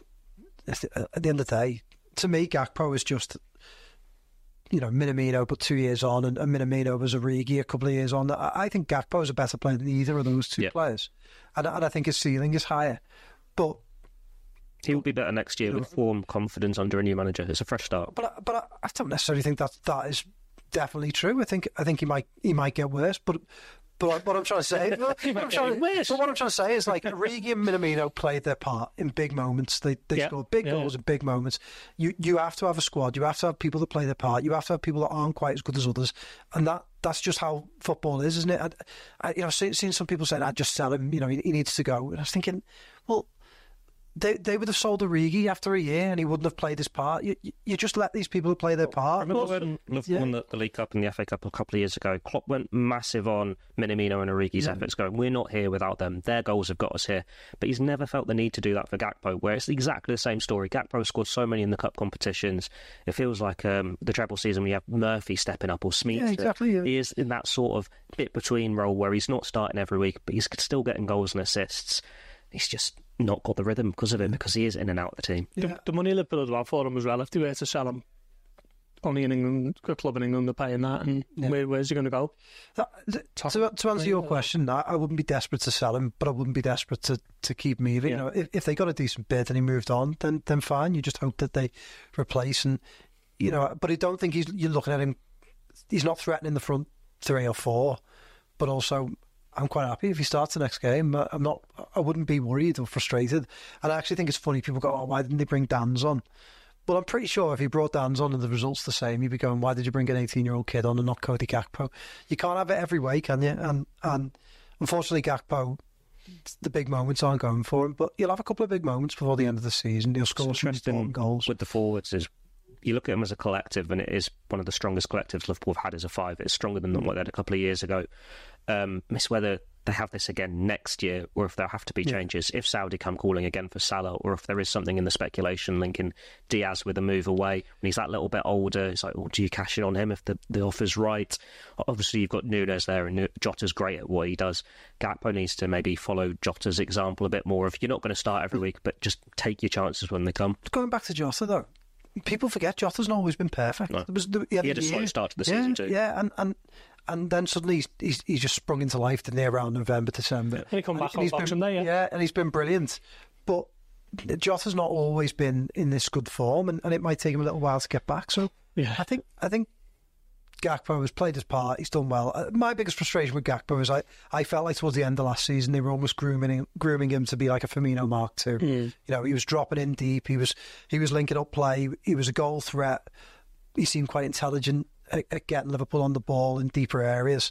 At the end of the day, to me, Gakpo is just, you know, Minamino, but two years on, and, and Minamino was Origi a couple of years on. I, I think Gakpo is a better player than either of those two yeah. players, and, and I think his ceiling is higher. But he'll be better next year with form, confidence under a new manager. It's a fresh start. But I, but I, I don't necessarily think that that is definitely true. I think I think he might he might get worse, but. But what I'm trying to say, what I'm trying, but what I'm trying to say is, like, Origi and Minamino played their part in big moments. They they yeah. scored big yeah. goals in big moments. You you have to have a squad. You have to have people that play their part. You have to have people that aren't quite as good as others, and that that's just how football is, isn't it? I, I, you know, seen, seen some people saying, "I'd just sell him." You know, he, he needs to go. And I was thinking, well. They they would have sold Origi after a year and he wouldn't have played his part. You, you just let these people play their part. Remember when Liverpool yeah. won the, the League Cup and the F A Cup a couple of years ago? Klopp went massive on Minamino and Origi's yeah. efforts, going, we're not here without them. Their goals have got us here. But he's never felt the need to do that for Gakpo, where it's exactly the same story. Gakpo scored so many in the cup competitions. It feels like um, the treble season when you have Murphy stepping up or Smith. Yeah, exactly. Yeah. He is in that sort of bit-between role where he's not starting every week, but he's still getting goals and assists. He's just not got the rhythm because of it, because he is in and out of the team. Yeah. The, the money Liverpool would have for him as well, if they were to sell him, only in England, a club in England are paying that, and yeah. where, where's he going to go? That, to, to, to answer your question, I, I wouldn't be desperate to sell him, but I wouldn't be desperate to, to keep him either. Yeah. You know, if, if they got a decent bid and he moved on, then then fine. You just hope that they replace, and you know. But I don't think he's. You're looking at him. He's not threatening the front three or four, but also. I'm quite happy if he starts the next game. I'm not. I wouldn't be worried or frustrated. And I actually think it's funny. People go, "Oh, why didn't they bring Danz on?" Well, I'm pretty sure if he brought Danz on and the results the same, you'd be going, "Why did you bring an eighteen-year-old kid on and not Cody Gakpo?" You can't have it every way, can you? And and unfortunately, Gakpo, the big moments aren't going for him. But you'll have a couple of big moments before the end of the season. He'll score some important goals with the forwards. Is you look at them as a collective, and it is one of the strongest collectives Liverpool have had as a five. It's stronger than what they had a couple of years ago. Um, Miss Weather they have this again next year, or if there'll have to be changes, yeah. if Saudi come calling again for Salah, or if there is something in the speculation linking Diaz with a move away, when he's that little bit older, it's like, oh, do you cash in on him if the, the offer's right? Obviously, you've got Nunes there, and Jota's great at what he does. Gakpo needs to maybe follow Jota's example a bit more. If you're not going to start every week, but just take your chances when they come. Going back to Jota, though, people forget Jota's not always been perfect. No. There was, the, he had, he had a slow start to the yeah, season too. Yeah, and... and And then suddenly he's, he's, he's just sprung into life, didn't he, around November, December. And he come back and on Boxing Day, yeah. Yeah, and he's been brilliant. But Jota's not always been in this good form, and, and it might take him a little while to get back. So yeah. I think I think Gakpo has played his part. He's done well. Uh, my biggest frustration with Gakpo is I, I felt like towards the end of last season they were almost grooming him, grooming him to be like a Firmino Mark two. Mm. You know, he was dropping in deep. He was he was linking up play. He was a goal threat. He seemed quite intelligent at, at getting Liverpool on the ball in deeper areas.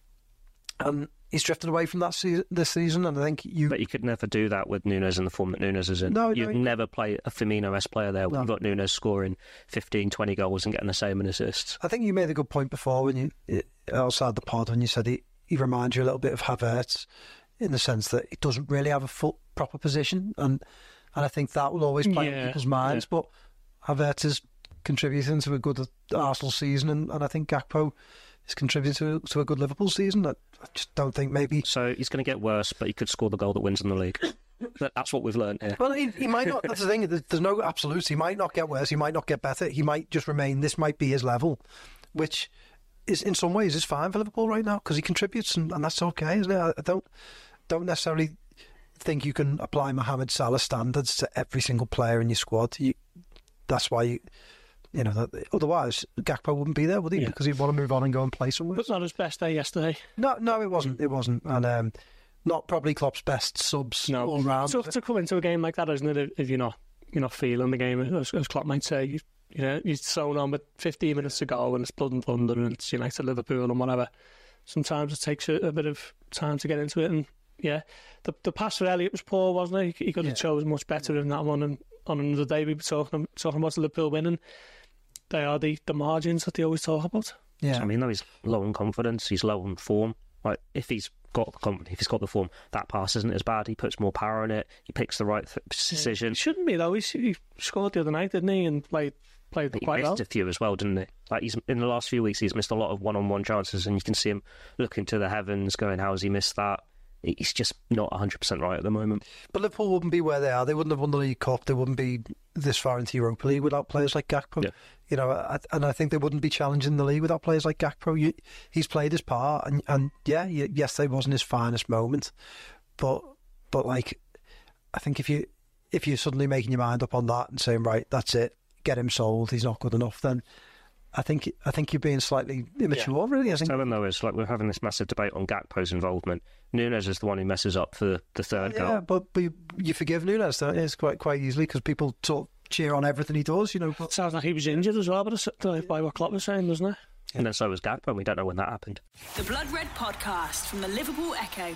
And he's drifted away from that se- this season, and I think you... But you could never do that with Nunes in the form that Nunes is in. No, You'd no, never play a Firmino-esque player there. No. You've got Nunes scoring fifteen, twenty goals and getting the same in assists. I think you made a good point before when you outside the pod when you said he, he reminds you a little bit of Havertz in the sense that he doesn't really have a full proper position, and and I think that will always play yeah, in people's minds. Yeah. But Havertz is contributing to a good Arsenal season, and, and I think Gakpo is contributing to, to a good Liverpool season. I, I just don't think maybe... So he's going to get worse, but he could score the goal that wins in the league. That's what we've learned here. Well, he, he might not... That's the thing. There's, there's no absolutes. He might not get worse. He might not get better. He might just remain... This might be his level, which is in some ways is fine for Liverpool right now because he contributes, and, and that's okay, isn't it? I, I don't don't necessarily think you can apply Mohamed Salah standards to every single player in your squad. You, that's why you... You know, that, otherwise Gakpo wouldn't be there, would he? Yeah. Because he'd want to move on and go and play somewhere. But not his best day yesterday. No, no, it wasn't. It wasn't, and um, not probably Klopp's best subs no. all round. So to come into a game like that, isn't it? If you're not, you're not feeling the game, as, as Klopp might say, you, you know, you're thrown on with fifteen minutes to go, and it's blood and thunder, and it's United, Liverpool, and whatever. Sometimes it takes a, a bit of time to get into it, and yeah, the the pass for Elliott was poor, wasn't it? He, he could have yeah. chosen much better in that one, and on another day we were talking talking about Liverpool winning. They are the, the margins that they always talk about. Yeah, I mean, though he's low on confidence, he's low on form. Like if he's got the confidence, if he's got the form, that pass isn't as bad. He puts more power in it. He picks the right th- decision. He shouldn't be though. He, he scored the other night, didn't he? And played played he quite well. He missed a few as well, didn't he? Like he's in the last few weeks, he's missed a lot of one-on-one chances, and you can see him looking to the heavens, going, "How has he missed that?" He's just not one hundred percent right at the moment. But Liverpool wouldn't be where they are. They wouldn't have won the League Cup. They wouldn't be this far into Europa League without players like Gakpo. Yeah. You know, I, and I think they wouldn't be challenging the league without players like Gakpo. You, he's played his part, and, and yeah, yesterday wasn't his finest moment, but but like, I think if you if you're suddenly making your mind up on that and saying, right, that's it, get him sold, he's not good enough, then I think I think you're being slightly immature, yeah. really. I think. Tell them though, it's like we're having this massive debate on Gakpo's involvement. Nunes is the one who messes up for the third yeah, goal. Yeah, but, but you, you forgive Nunes, don't you? It's quite quite easily because people sort of cheer on everything he does, you know. But... Sounds like he was injured as well, but by what Klopp was saying, doesn't it? Yeah. And then so was Gakpo, and we don't know when that happened. The Blood Red Podcast from the Liverpool Echo.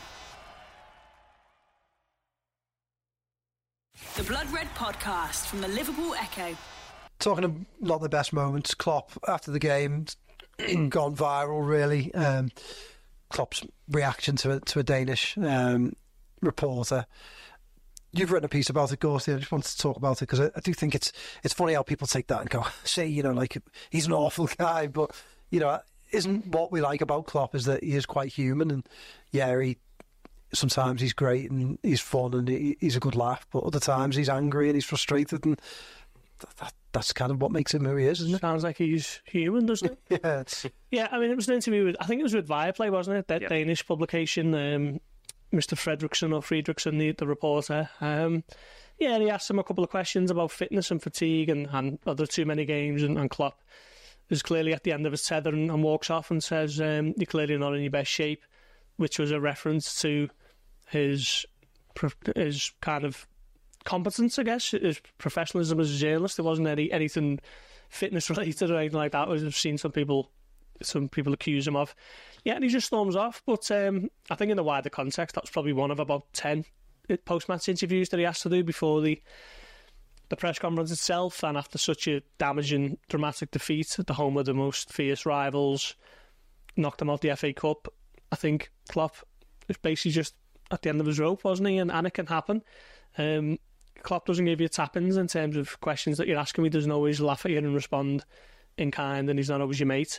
The Blood Red Podcast from the Liverpool Echo. Talking of not the best moments, Klopp after the game gone viral. Really, um, Klopp's reaction to a, to a Danish um, reporter. You've written a piece about it, Gorsty. I just wanted to talk about it because I, I do think it's it's funny how people take that and go, "Say, you know, like he's an awful guy," but you know, isn't what we like about Klopp is that he is quite human, and yeah, he sometimes he's great and he's fun and he, he's a good laugh, but other times he's angry and he's frustrated, and that, that, that's kind of what makes him who he is, isn't it? Sounds like he's human, doesn't it? yeah. Yeah, I mean, it was an interview with, I think it was with Viaplay, wasn't it? That yeah. Danish publication, um, Mister Fredrickson or Friedrichsen, the, the reporter. Um, yeah, and he asked him a couple of questions about fitness and fatigue and, and are there too many games, and, and Klopp is clearly at the end of his tether and, and walks off and says, um, you're clearly not in your best shape, which was a reference to his his kind of competence, I guess, his professionalism as a journalist. There wasn't any anything fitness related or anything like that, as I've seen some people some people accuse him of. Yeah, and he just storms off. But um, I think in the wider context, that was probably one of about ten post-match interviews that he has to do before the the press conference itself, and after such a damaging, dramatic defeat at the home of the most fierce rivals, knocked them out the F A Cup. I think Klopp was basically just at the end of his rope, wasn't he? And, and it can happen. Um, Klopp doesn't give you tap-ins in terms of questions that you're asking. He doesn't always laugh at you and respond in kind, and he's not always your mate.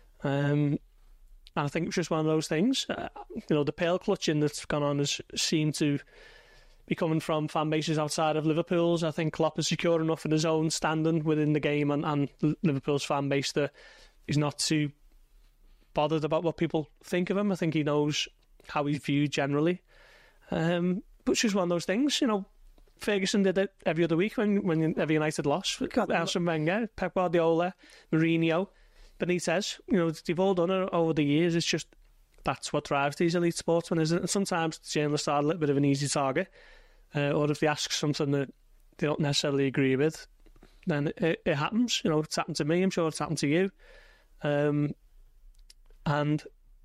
Um, and I think it's just one of those things. Uh, you know, the pale clutching that's gone on has seemed to be coming from fan bases outside of Liverpool's. I think Klopp is secure enough in his own standing within the game and, and Liverpool's fan base that he's not too bothered about what people think of him. I think he knows how he's viewed generally. Um, but it's just one of those things, you know. Ferguson did it every other week when when every United lost. Arsene Wenger, Pep Guardiola, Mourinho, Benitez. You know, they've all done it over the years. It's just that's what drives these elite sportsmen, isn't it? And sometimes the journalists are a little bit of an easy target, uh, or if they ask something that they don't necessarily agree with, then it, it happens. You know, it's happened to me. I'm sure it's happened to you. Um, and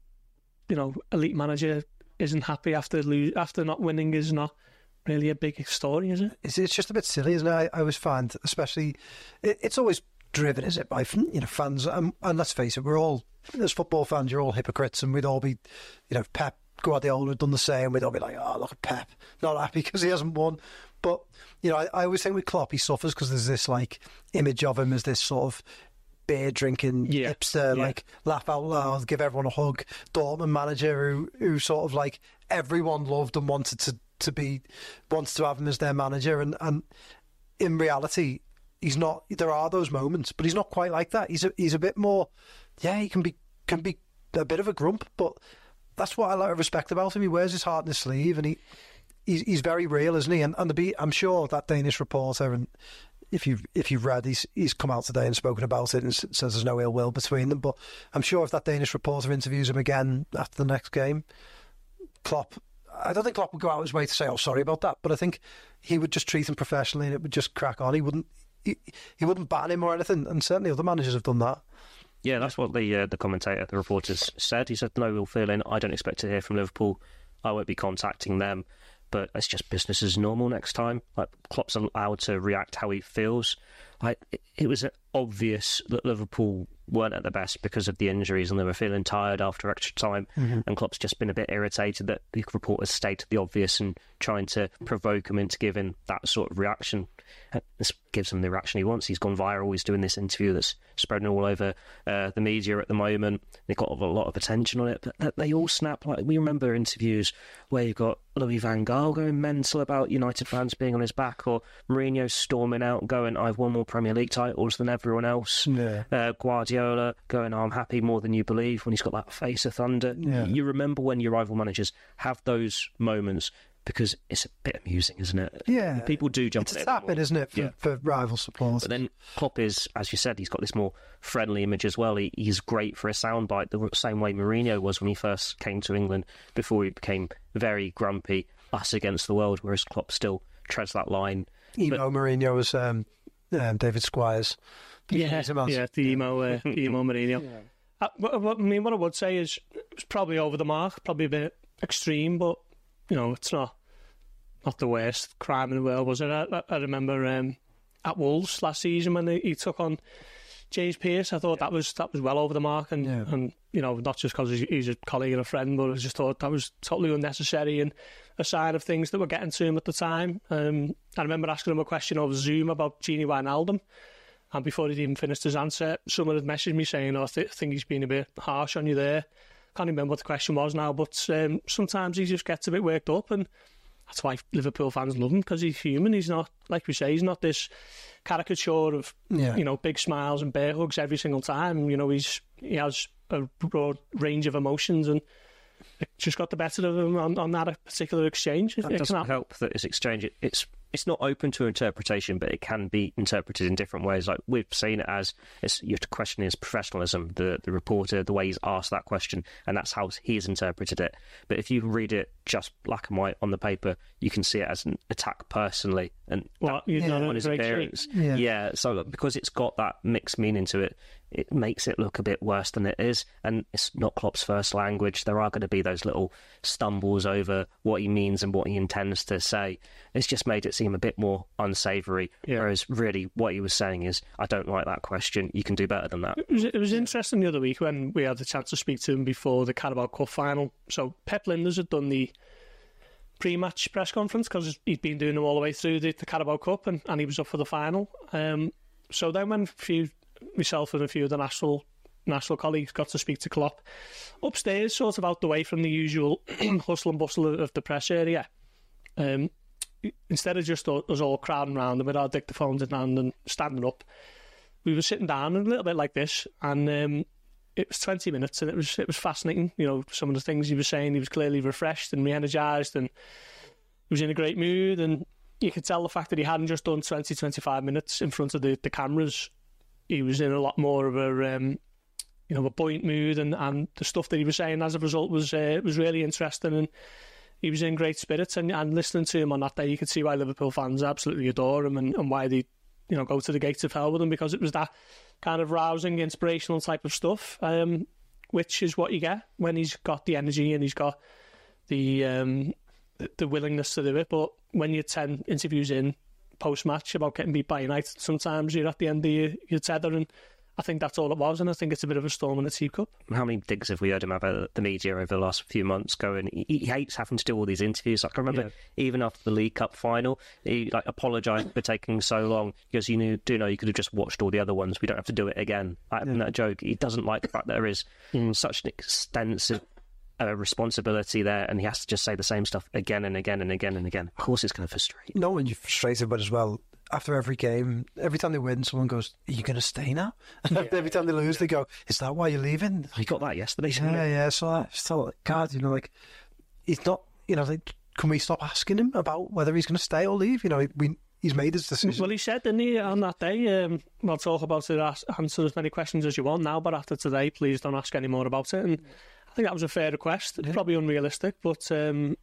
you know, elite manager isn't happy after lose, after not winning is not really a big story, is it? It's, it's just a bit silly, isn't it? I, I always find, especially, it, it's always driven, is it, by you know fans, and, and let's face it, we're all, as football fans, you're all hypocrites, and we'd all be, you know, Pep Guardiola had done the same, we'd all be like, oh, look at Pep, not happy because he hasn't won. But, you know, I, I always think with Klopp, he suffers because there's this, like, image of him as this sort of beer drinking yeah. hipster, yeah. like laugh out loud, give everyone a hug, Dortmund manager who, who sort of like everyone loved and wanted to to be wants to have him as their manager, and, and in reality he's not. There are those moments, but he's not quite like that. He's a, he's a bit more, yeah, he can be can be a bit of a grump, but that's what I like respect about him. He wears his heart in his sleeve, and he he's, he's very real, isn't he? And, and the be, I'm sure that Danish reporter, and if you've if you've read, he's he's come out today and spoken about it and says there's no ill will between them. But I'm sure if that Danish reporter interviews him again after the next game, Klopp, I don't think Klopp would go out his way to say, "Oh, sorry about that," but I think he would just treat him professionally, and it would just crack on. He wouldn't, he, he wouldn't ban him or anything, and certainly other managers have done that. Yeah, that's what the uh, the commentator, the reporters said. He said, "No real feeling. I don't expect to hear from Liverpool. I won't be contacting them, but it's just business as normal next time." Like Klopp's allowed to react how he feels. Like it, it was obvious that Liverpool weren't at the best because of the injuries, and they were feeling tired after extra time. Mm-hmm. And Klopp's just been a bit irritated that the reporters stated the obvious and trying to provoke him into giving that sort of reaction. This gives him the reaction he wants. He's gone viral. He's doing this interview that's spreading all over uh, the media at the moment. They got a lot of attention on it, but they all snap. Like we remember interviews where you've got Louis van Gaal going mental about United fans being on his back, or Mourinho storming out going, "I've won more Premier League titles than everyone else." Yeah. Uh, Guardiola going, "Oh, I'm happy more than you believe," when he's got that face of thunder. Yeah. You remember when your rival managers have those moments, because it's a bit amusing, isn't it? Yeah. People do jump it's on it. It's a tap-in, isn't it, for, yeah. for rival support. But then Klopp is, as you said, he's got this more friendly image as well. He, he's great for a soundbite, the same way Mourinho was when he first came to England, before he became very grumpy, us against the world, whereas Klopp still treads that line. Emo but, Mourinho was um, um, David Squires. Yeah, yeah, the emo, uh, the emo Mourinho. Yeah. Uh, what, what, I mean, what I would say is it's probably over the mark, probably a bit extreme, but you know, it's not not the worst crime in the world, was it? I, I remember um, at Wolves last season when they, he took on James Pearce. I thought that was that was well over the mark, and yeah. and you know, not just because he's, he's a colleague and a friend, but I just thought that was totally unnecessary and a sign of things that were getting to him at the time. Um, I remember asking him a question over Zoom about Gini Wijnaldum. And before he'd even finished his answer, someone had messaged me saying, oh, I th- think he's been a bit harsh on you there. Can't remember what the question was now, but um, sometimes he just gets a bit worked up, and that's why Liverpool fans love him, because he's human. He's not, like we say, he's not this caricature of, yeah. you know, big smiles and bear hugs every single time. You know, he's he has a broad range of emotions, and it just got the better of him on, on that particular exchange. That it doesn't can help that it's exchange. It, it's it's not open to interpretation, but it can be interpreted in different ways. Like we've seen it as it's, you have to question his professionalism, the the reporter, the way he's asked that question, and that's how he's interpreted it. But if you read it just black and white on the paper, you can see it as an attack personally, and well, that, yeah, on his appearance. Yeah. yeah, so because it's got that mixed meaning to it, it makes it look a bit worse than it is. And it's not Klopp's first language. There are going to be those little stumbles over what he means and what he intends to say. It's just made it seem a bit more unsavoury. Yeah. Whereas really what he was saying is, I don't like that question. You can do better than that. It was, it was interesting the other week when we had the chance to speak to him before the Carabao Cup final. So Pep Lijnders had done the pre-match press conference because he'd been doing them all the way through the, the Carabao Cup, and, and he was up for the final. Um, so then when a few, myself and a few of the national national colleagues got to speak to Klopp upstairs, sort of out the way from the usual hustle and bustle of, of the press area, um, instead of just us all crowding around and with our dictaphones in hand and standing up, we were sitting down a little bit like this, and um, it was twenty minutes, and it was it was fascinating. You know, some of the things he was saying, he was clearly refreshed and re-energised, and he was in a great mood. And you could tell the fact that he hadn't just done twenty, twenty-five minutes in front of the, the cameras. He was in a lot more of a, um, you know, a buoyant mood, and, and the stuff that he was saying as a result was uh, was really interesting. And he was in great spirits. And, and listening to him on that day, you could see why Liverpool fans absolutely adore him, and, and why they, you know, go to the gates of hell with him, because it was that kind of rousing, inspirational type of stuff, um, which is what you get when he's got the energy and he's got the um, the willingness to do it. But when you're ten interviews in post-match about getting beat by United, sometimes you're at the end of your, your tether, and I think that's all it was, and I think it's a bit of a storm in the teacup. How many digs have we heard him have at the media over the last few months going, he, he hates having to do all these interviews. Like, I remember yeah. even after the League Cup final, he like apologised for taking so long, because you knew, do know you could have just watched all the other ones, we don't have to do it again. Like, yeah. that joke, he doesn't like the fact that there is mm. such an extensive uh, responsibility there, and he has to just say the same stuff again and again and again and again. Of course it's going to frustrate. No, when you're frustrated, but as well, after every game, every time they win, someone goes, are you going to stay now? And yeah. every time they lose, they go, is that why you're leaving? He got that yesterday, didn't Yeah, he? yeah. So I just thought, God, you know, like, he's not, you know, like, can we stop asking him about whether he's going to stay or leave? You know, we, he's made his decision. Well, he said, didn't he, on that day, um, we'll talk about it, ask, answer as many questions as you want now, but after today, please don't ask any more about it. And I think that was a fair request. It's yeah. probably unrealistic, but um,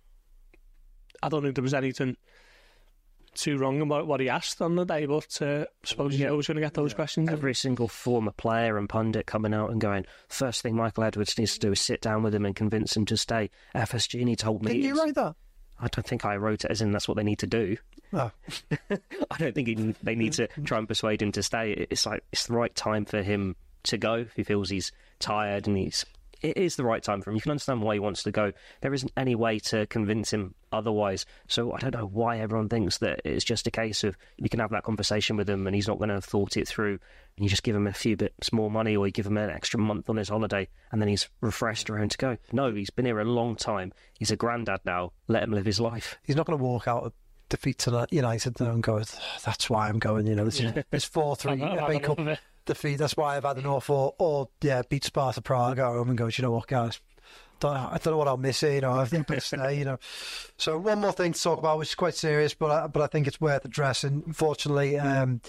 I don't think there was anything too wrong about what he asked on the day, but uh, I suppose you're always going to get those yeah. questions. Every single former player and pundit coming out and going, first thing Michael Edwards needs to do is sit down with him and convince him to stay. F S G, and he told me... Didn't you write that? I don't think I wrote it as in that's what they need to do. Oh. I don't think he, they need to try and persuade him to stay. It's like, it's the right time for him to go. If he feels he's tired and he's... It is the right time for him. You can understand why he wants to go. There isn't any way to convince him otherwise. So I don't know why everyone thinks that it's just a case of you can have that conversation with him and he's not going to have thought it through, and you just give him a few bits more money, or you give him an extra month on his holiday and then he's refreshed around to go. No, he's been here a long time. He's a granddad now. Let him live his life. He's not going to walk out of defeat to United now and go, that's why I'm going. You know, this yeah. is four three F A Cup defeat. That's why I've had enough. Or, or yeah, beat Sparta Prague, go home and go, you know what, guys, don't, I don't know what I'll miss here, you know, I think better stay, you know. So one more thing to talk about, which is quite serious, but I, but I think it's worth addressing. Unfortunately, um,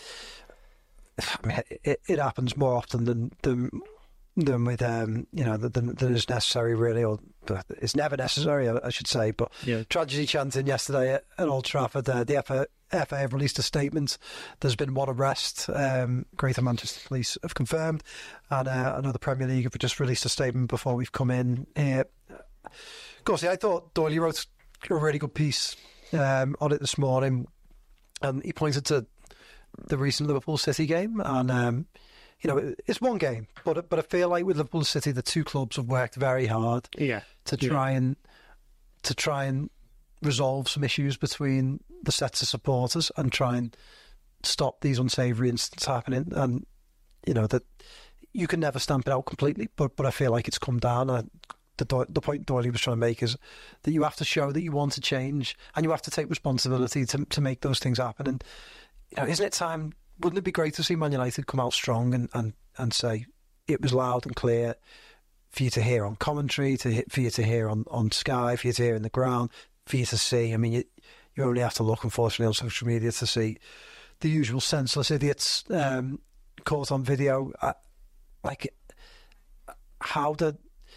I mean, it, it happens more often than than, than with um, you know than, than is necessary, really, or it's never necessary, I, I should say. But yeah. tragedy chanting yesterday at, at Old Trafford, uh, the F A, F A have released a statement. There's been one arrest. Um, Greater Manchester Police have confirmed, and uh, another Premier League have just released a statement before we've come in here. Of course, I thought Doyle wrote a really good piece um, on it this morning, and he pointed to the recent Liverpool City game, and um, you know, it's one game, but but I feel like with Liverpool City, the two clubs have worked very hard yeah. to try yeah. and to try and resolve some issues between the sets of supporters and try and stop these unsavoury incidents happening. And you know that you can never stamp it out completely, but but I feel like it's come down. I, the the point Doyle was trying to make is that you have to show that you want to change, and you have to take responsibility to to make those things happen. And you know, isn't it time? Wouldn't it be great to see Man United come out strong and, and, and say it was loud and clear for you to hear on commentary, to for you to hear on, on Sky, for you to hear in the ground, for you to see. I mean, you, you only have to look, unfortunately, on social media to see the usual senseless idiots um, caught on video. Uh, like, how did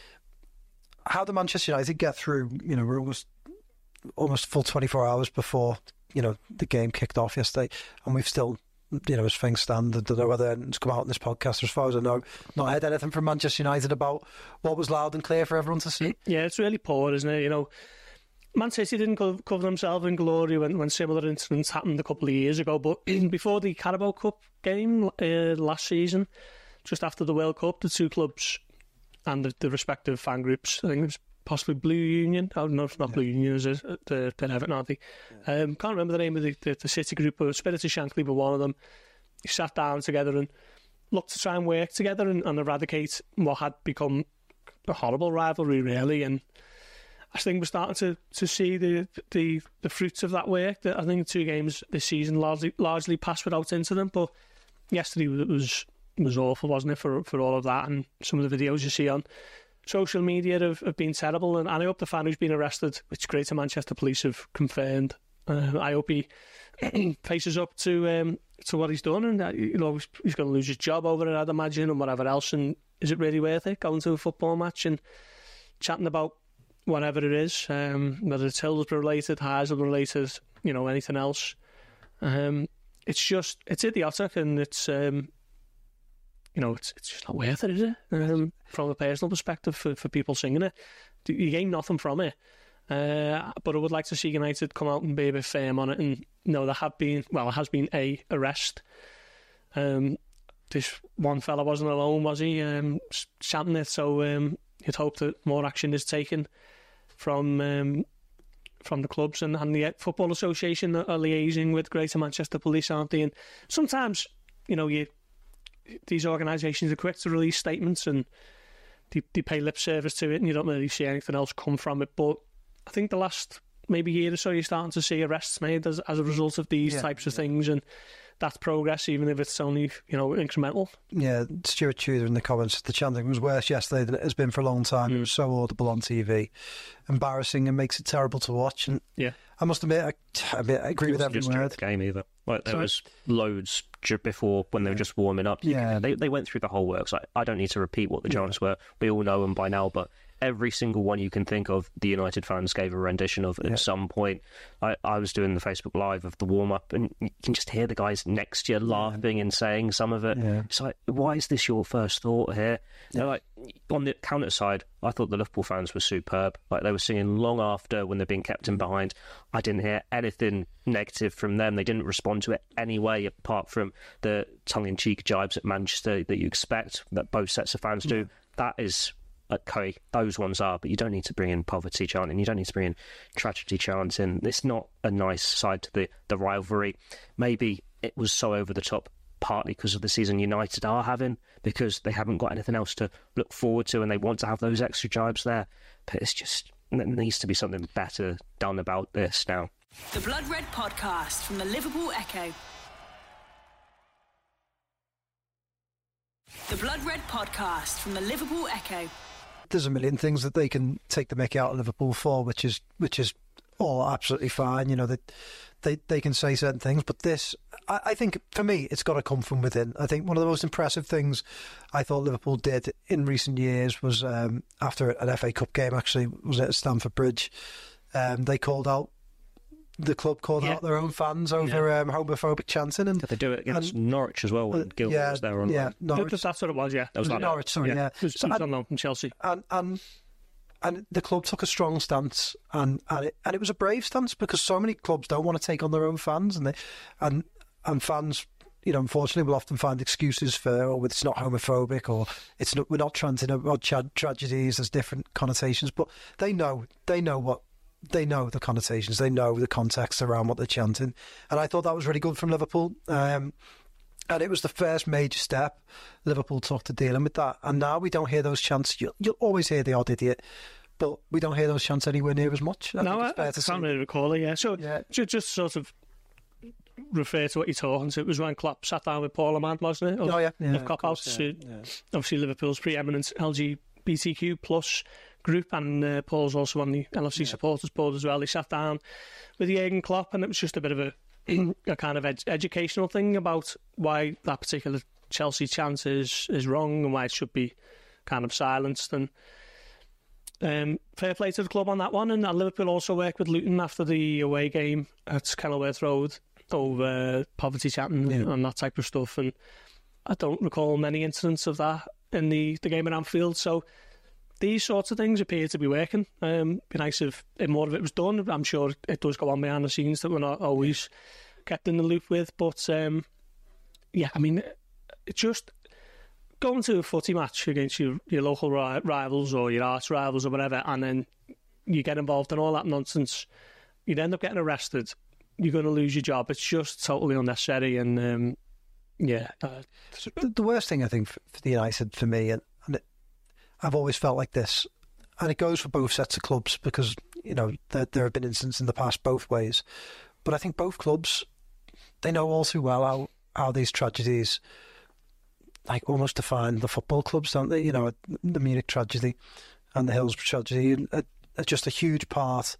how did Manchester United get through? You know, we're almost almost full twenty-four hours before you know the game kicked off yesterday, and we've still you know, as things stand. I don't know whether it's come out in this podcast. As far as I know, not heard anything from Manchester United about what was loud and clear for everyone to see. Yeah, it's really poor, isn't it? You know, Man City didn't co- cover themselves in glory when, when similar incidents happened a couple of years ago. But before the Carabao Cup game uh, last season, just after the World Cup, the two clubs and the, the respective fan groups, I think it was possibly Blue Union. I don't know if not yeah. Blue Union, is it? They're Everton, aren't they? Yeah. Um, can't remember the name of the, the, the City group, but Spirit of Shankly were one of them. They sat down together and looked to try and work together and, and eradicate what had become a horrible rivalry, really. And I think we're starting to, to see the, the the fruits of that work. I think the two games this season largely largely passed without incident, but yesterday was was awful, wasn't it, for for all of that? And some of the videos you see on social media have, have been terrible. And I hope the fan who's been arrested, which Greater Manchester Police have confirmed, uh, I hope he faces up to um, to what he's done, and uh, you know, he's going to lose his job over it, I'd imagine, and whatever else. And is it really worth it going to a football match and chatting about whatever it is, um, whether it's Hillsborough related, Heysel related, you know, anything else? Um, it's just, it's idiotic, and it's, um, you know, it's it's just not worth it, is it? Um, from a personal perspective, for, for people singing it, you gain nothing from it. Uh, but I would like to see United come out and be a bit firm on it, and know there have been, well, there has been a arrest. Um, this one fella wasn't alone, was he? Um, chanting it, so um, you'd hope that more action is taken from um, from the clubs, and, and the Football Association are liaising with Greater Manchester Police, aren't they? And sometimes, you know, you these organisations are quick to release statements and they, they pay lip service to it, and you don't really see anything else come from it. But I think the last maybe year or so, you're starting to see arrests made as, as a result of these yeah, types of yeah. things, and that's progress, even if it's only, you know, incremental. Yeah, Stuart Tudor in the comments, the chanting was worse yesterday than it has been for a long time. Mm. It was so audible on T V, embarrassing, and makes it terrible to watch. And yeah, I must admit, I, I, mean, I agree it with every just word. The game either, like there Sorry? was loads before when they were just warming up. Yeah, they they went through the whole works. Like, I don't need to repeat what the chants yeah. were. We all know them by now, but every single one you can think of, the United fans gave a rendition of at yeah. some point. I, I was doing the Facebook Live of the warm-up, and you can just hear the guys next to you laughing yeah. and saying some of it. Yeah. It's like, why is this your first thought here? Yeah. Like, on the counter side, I thought the Liverpool fans were superb. Like, they were singing long after when they've been kept in behind. I didn't hear anything negative from them. They didn't respond to it anyway, apart from the tongue-in-cheek jibes at Manchester that you expect, that both sets of fans do. Yeah. That is... Okay, those ones are, but you don't need to bring in poverty chanting, you don't need to bring in tragedy chanting. It's not a nice side to the, the rivalry. Maybe it was so over the top, partly because of the season United are having, because they haven't got anything else to look forward to and they want to have those extra jibes there. But it's just, there needs to be something better done about this now. The Blood Red Podcast from the Liverpool Echo. The Blood Red Podcast from the Liverpool Echo. There's a million things that they can take the mickey out of Liverpool for, which is which is all absolutely fine. You know, that they, they they can say certain things, but this, I, I think, for me, it's got to come from within. I think one of the most impressive things I thought Liverpool did in recent years was um, after an F A Cup game. Actually, was at Stamford Bridge. Um, they called out. The club called yeah. out their own fans over yeah. um, homophobic chanting, and did they do it against and, Norwich as well when uh, Gil yeah, was there on. Yeah, Norwich. That's what it was. Yeah, that was, was Norwich. Sorry, yeah, yeah. It was, so, it was and, on from Chelsea, and and and the club took a strong stance, and and it, and it was a brave stance, because so many clubs don't want to take on their own fans, and they and and fans, you know, unfortunately, will often find excuses for, oh, it's not homophobic, or it's not, we're not chanting about tra- tragedies. There's different connotations, but they know they know what. They know the connotations, they know the context around what they're chanting, and I thought that was really good from Liverpool. Um, and it was the first major step Liverpool took to dealing with that. And now we don't hear those chants. You'll, you'll always hear the odd idiot, but we don't hear those chants anywhere near as much. I no, think it's fair I, to I can't say. really recall it. Yeah, so yeah. Just, just sort of refer to what you're talking to. It was when Klopp sat down with Paul Amand, wasn't it? Of, oh yeah, yeah of Cop Out. Yeah, yeah. Obviously, Liverpool's preeminent L G B T Q plus group, and uh, Paul's also on the L F C yeah. supporters board as well. He sat down with Jurgen Klopp, and it was just a bit of a, a kind of ed- educational thing about why that particular Chelsea chant is, is wrong and why it should be kind of silenced. And um, fair play to the club on that one. And uh, Liverpool also worked with Luton after the away game at Kenilworth Road. over poverty chatting Yeah. and that type of stuff. And I don't recall many incidents of that in the, the game at Anfield. So these sorts of things appear to be working. Um, be nice if, if more of it was done. I'm sure it does go on behind the scenes that we're not always kept in the loop with. But um, yeah, I mean, it's just going to a footy match against your, your local ri- rivals or your arch rivals or whatever, and then you get involved in all that nonsense, you'd end up getting arrested. You're going to lose your job. It's just totally unnecessary. And um, yeah, uh, The, the worst thing I think for, for the United, for me, and, and it, I've always felt like this, and it goes for both sets of clubs because, you know, there, there have been incidents in the past both ways. But I think both clubs, they know all too well how, how these tragedies like almost define the football clubs, don't they? You know, the Munich tragedy and the Hillsborough tragedy are, are just a huge part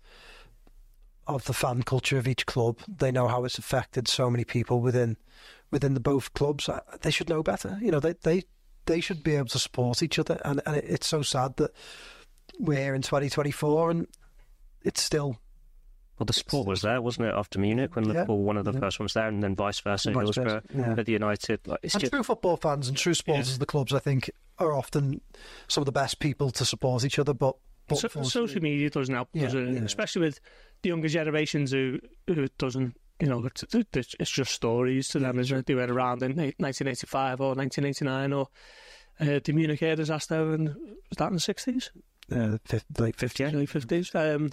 of the fan culture of each club. They know how it's affected so many people within within the both clubs. They should know better. You know, they they, they should be able to support each other. And, and it, it's so sad that we're here in twenty twenty-four and it's still... Well, the support was there, wasn't it, after Munich, when Yeah. Liverpool were one of the Yeah. first ones there, and then vice versa, Vice Hillsborough, versa, yeah. with the United. Like, it's and just, true football fans and true supporters of the clubs, I think, are often some of the best people to support each other. But, but so, social media doesn't help, does Yeah, it? yeah. Especially with the younger generations who, who it doesn't, you know, it's, it's it's just stories to them, isn't it? They were around in nineteen eighty-five or nineteen eighty-nine, or uh, the Munich air disaster, and was that in the sixties? Uh, fifth, late fifties, early fifties. Um,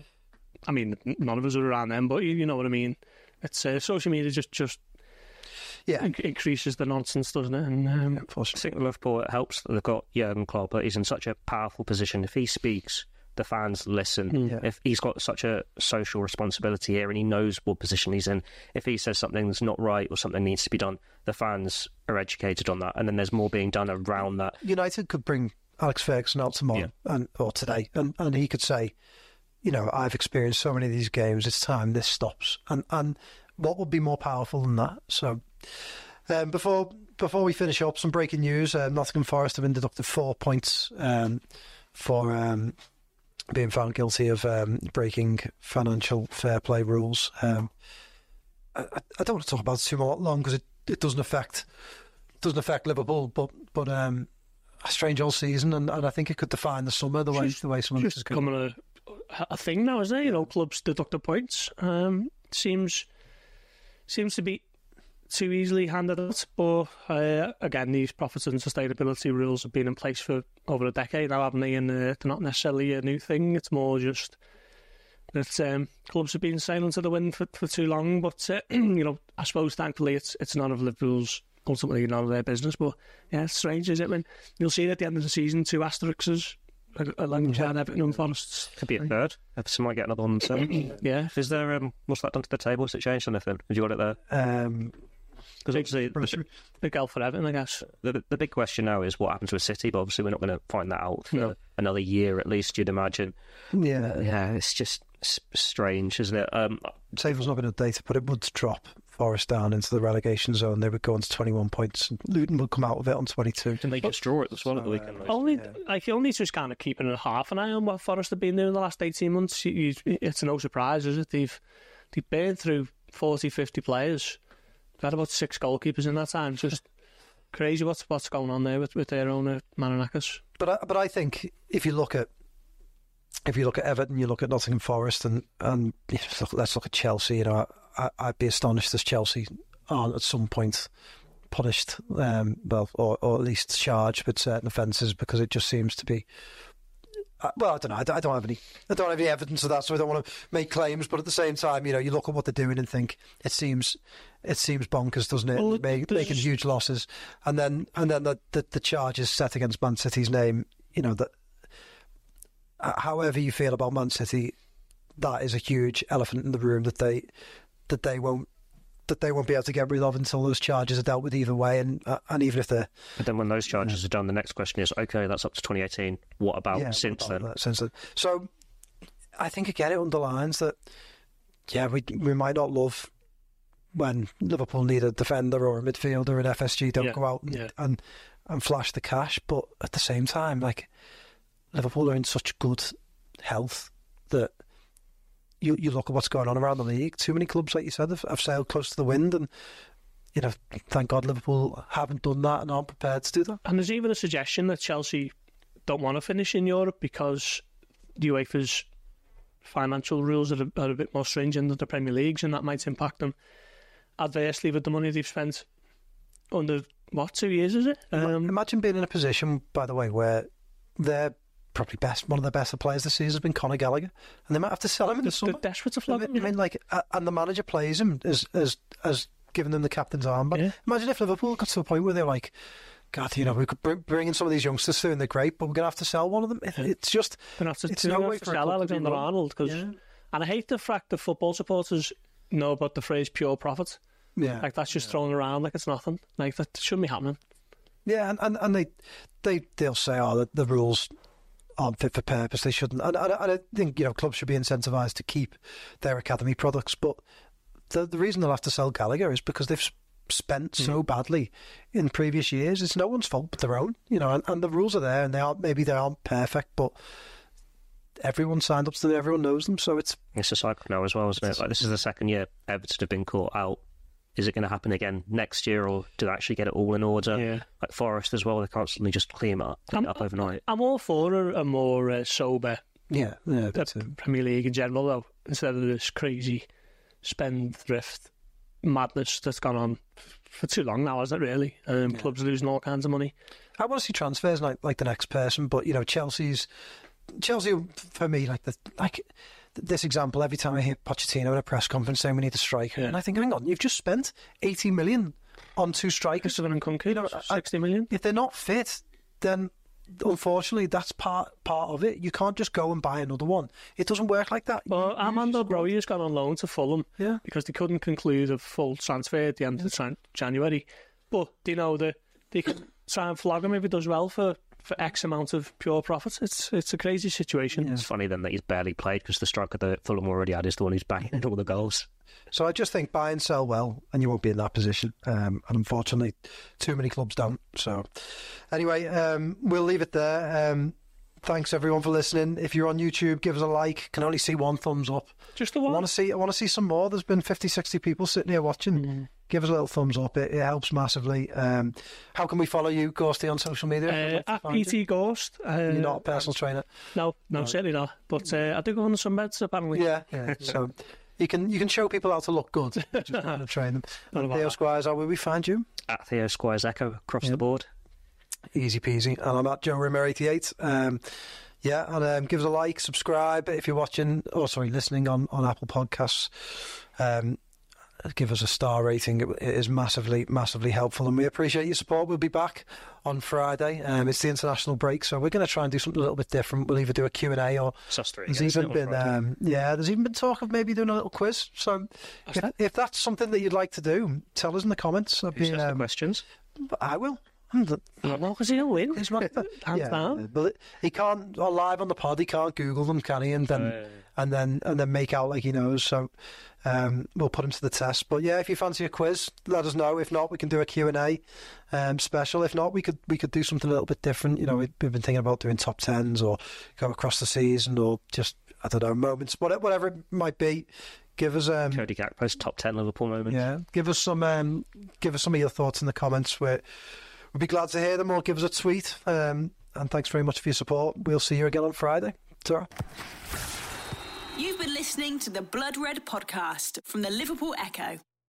I mean, none of us were around then, but you, you know what I mean. It's uh, social media just just yeah in- increases the nonsense, doesn't it? And um, I think with Liverpool, it helps that they've got Jurgen Klopp, but he's in such a powerful position. If he speaks, the fans listen. Yeah. If he's got such a social responsibility here and he knows what position he's in, if he says something that's not right or something needs to be done, the fans are educated on that, and then there's more being done around that. United could bring Alex Ferguson out tomorrow Yeah. and or today, and, and he could say, you know, I've experienced so many of these games. It's time this stops. And and what would be more powerful than that? So, um, before before we finish up, some breaking news: uh, Nottingham Forest have been deducted four points um, for um, being found guilty of um, breaking financial fair play rules. Um, I, I don't want to talk about it too long because it, it doesn't affect doesn't affect Liverpool, but but um, a strange old season, and, and I think it could define the summer the way the way some of this is just going. becoming a a thing now, isn't it? You know, clubs deduct the points. Um, seems seems to be too easily handed out. But uh, again, these profits and sustainability rules have been in place for over a decade now, haven't they? And uh, they're not necessarily a new thing. It's more just that um, clubs have been sailing to the wind for, for too long. But uh, you know, I suppose thankfully it's it's none of Liverpool's, ultimately none of their business. But yeah, it's strange, is it? When you'll see at the end of the season two asterisks. Like Chad, Everton and Forest. Could be a third. Everton might get another one themselves. Yeah. Is there, um, what's that done to the table? Has it changed anything? Have you got it there? Um, Because obviously, the, Big L for Everton, I guess. the, the big question now is what happens with City, but obviously we're not going to find that out for No. another year at least, you'd imagine. yeah, Yeah, it's just s- strange, isn't it? Um, table's not been updated, but it would drop Forest down into the relegation zone. They would go on to twenty-one points, and Luton would come out of it on twenty-two. and they just draw it as well at the weekend. though. Only, like, you'll need to just kind of keep an half an eye on what Forest have been doing the last eighteen months. You, you, it's no surprise, is it? They've, they've burned through forty, fifty players. They've had about six goalkeepers in that time. Just crazy what's what's going on there with, with their owner, Manonakis. But I, but I think if you look at if you look at Everton, you look at Nottingham Forest, and and yeah, look, let's look at Chelsea. You know, I, I'd be astonished if Chelsea aren't at some point punished, um, well, or, or at least charged with certain offences, because it just seems to be. Uh, well, I don't know. I don't, I don't have any. I don't have any evidence of that, so I don't want to make claims. But at the same time, you know, you look at what they're doing and think it seems, it seems bonkers, doesn't it? Well, Make, there's- making huge losses, and then and then the, the the charges set against Man City's name. You know that. However you feel about Man City, that is a huge elephant in the room that they that they won't that they won't be able to get rid of until those charges are dealt with either way, and uh, and even if they're But then when those charges are done, the next question is, okay, that's up to twenty eighteen. What about yeah, since about then? that, since then. So I think again it underlines that yeah we we might not love when Liverpool need a defender or a midfielder and F S G don't Yeah, go out and, yeah. and and flash the cash, but at the same time, like, Liverpool are in such good health that you, you look at what's going on around the league. Too many clubs, like you said, have, have sailed close to the wind, and you know, thank God Liverpool haven't done that and aren't prepared to do that. And there's even a suggestion that Chelsea don't want to finish in Europe because the UEFA's financial rules are a, are a bit more stringent than the Premier League's, and that might impact them adversely with the money they've spent under, what, two years, is it? Um, Imagine being in a position, by the way, where they're probably best, one of the best players this season has been Conor Gallagher, and they might have to sell him in the summer. They're desperate to flog I him. mean, I mean, like, uh, and the manager plays him as as as giving them the captain's armband. Yeah. Imagine if Liverpool got to a point where they're like, God, you know, we could bring, bring in some of these youngsters through and they're great, but we're going to have to sell one of them. It, it's just, Gonna have to, it's to no have way to for a sell club to be Alexander run. Arnold, cause, Yeah. and I hate the fact that football supporters know about the phrase pure profit. Yeah. Like, that's just thrown around like it's nothing. Like, that shouldn't be happening. Yeah, and, and, and they, they, they'll say, oh, the, the rules aren't fit for purpose, they shouldn't. And, and, and I think, you know, clubs should be incentivised to keep their academy products, but the, the reason they'll have to sell Gallagher is because they've spent so badly in previous years. It's no one's fault but their own, you know, and, and the rules are there, and they aren't, maybe they aren't perfect, but everyone signed up to them, everyone knows them, so it's... It's a cycle now as well, isn't it? Like, this is the second year Everton have been caught out. Is it going to happen again next year, or do they actually get it all in order? Yeah. Like Forest as well, they constantly just clean it up, clean it up overnight. I'm all for a, a more uh, sober Yeah, yeah. uh, Premier League in general, though, instead of this crazy spendthrift madness that's gone on for too long now, hasn't it, really? Um, Yeah. Clubs losing all kinds of money. I want to see transfers like like the next person, but you know, Chelsea's Chelsea for me, like the like this example. Every time I hear Pochettino in a press conference saying we need a striker, Yeah. and I think, hang on, you've just spent eighty million on two strikers. Christopher and Kunku, You know, I- sixty million. If they're not fit, then unfortunately that's part part of it. You can't just go and buy another one. It doesn't work like that. Well, You- you Armando just- Broja has gone on loan to Fulham Yeah. because they couldn't conclude a full transfer at the end of Jan- January. But they know that they can try and flog him if he does well for, for X amount of pure profits. It's it's a crazy situation. It's funny then that he's barely played because the striker that Fulham already had is the one who's banging all the goals. So I just think buy and sell well, and you won't be in that position. Um, and unfortunately, too many clubs don't. So anyway, um, we'll leave it there. Um, thanks everyone for listening. If you're on YouTube, give us a like. Can only see one thumbs up. Just the I one. want to see. I want to see some more. There's been fifty, sixty people sitting here watching. Mm. Give us a little thumbs up. It, it helps massively. Um, how can we follow you, Ghosty, on social media? if we'd Uh, like to at find you? P T Ghost. Uh, You're not a personal trainer. No, no, certainly not. But uh, I do go on some meds apparently. Yeah, yeah. So you can you can show people how to look good. Just not how to train them. Not about Theo that. Squires, how will we find you? At Theo Squires Echo across Yep. the board. Easy peasy. And I'm at Joe Rimmer eighty-eight. Um, yeah, and um, give us a like, subscribe if you're watching, or sorry, listening on, on Apple Podcasts. Um, give us a star rating. It, it is massively, massively helpful, and we appreciate your support. We'll be back on Friday. Um, it's the international break, so we're going to try and do something a little bit different. We'll either do a Q and A or It's us three there's again, isn't even it, on been Friday? um, yeah, there's even been talk of maybe doing a little quiz. So if, that? if that's something that you'd like to do, tell us in the comments. I'd Who's be, asked the um, questions? I will. I'm the- Well, because he'll win. He's right there. Hands Yeah, down. but it- he can't uh, live on the pod. He can't Google them, can he? And then Uh, and then and then make out like he knows. So um, we'll put him to the test. But yeah, if you fancy a quiz, let us know. If not, we can do a Q and A um, special. If not, we could we could do something a little bit different. You know, we, we've been thinking about doing top tens or go across the season or just I don't know moments, whatever, whatever it might be. Give us um, Cody Gakpo's top ten Liverpool moments. yeah, give us some um, give us some of your thoughts in the comments. We're, we'd be glad to hear them, or give us a tweet. Um, and thanks very much for your support. We'll see you again on Friday. Ta-ra. You've been listening to the Blood Red podcast from the Liverpool Echo.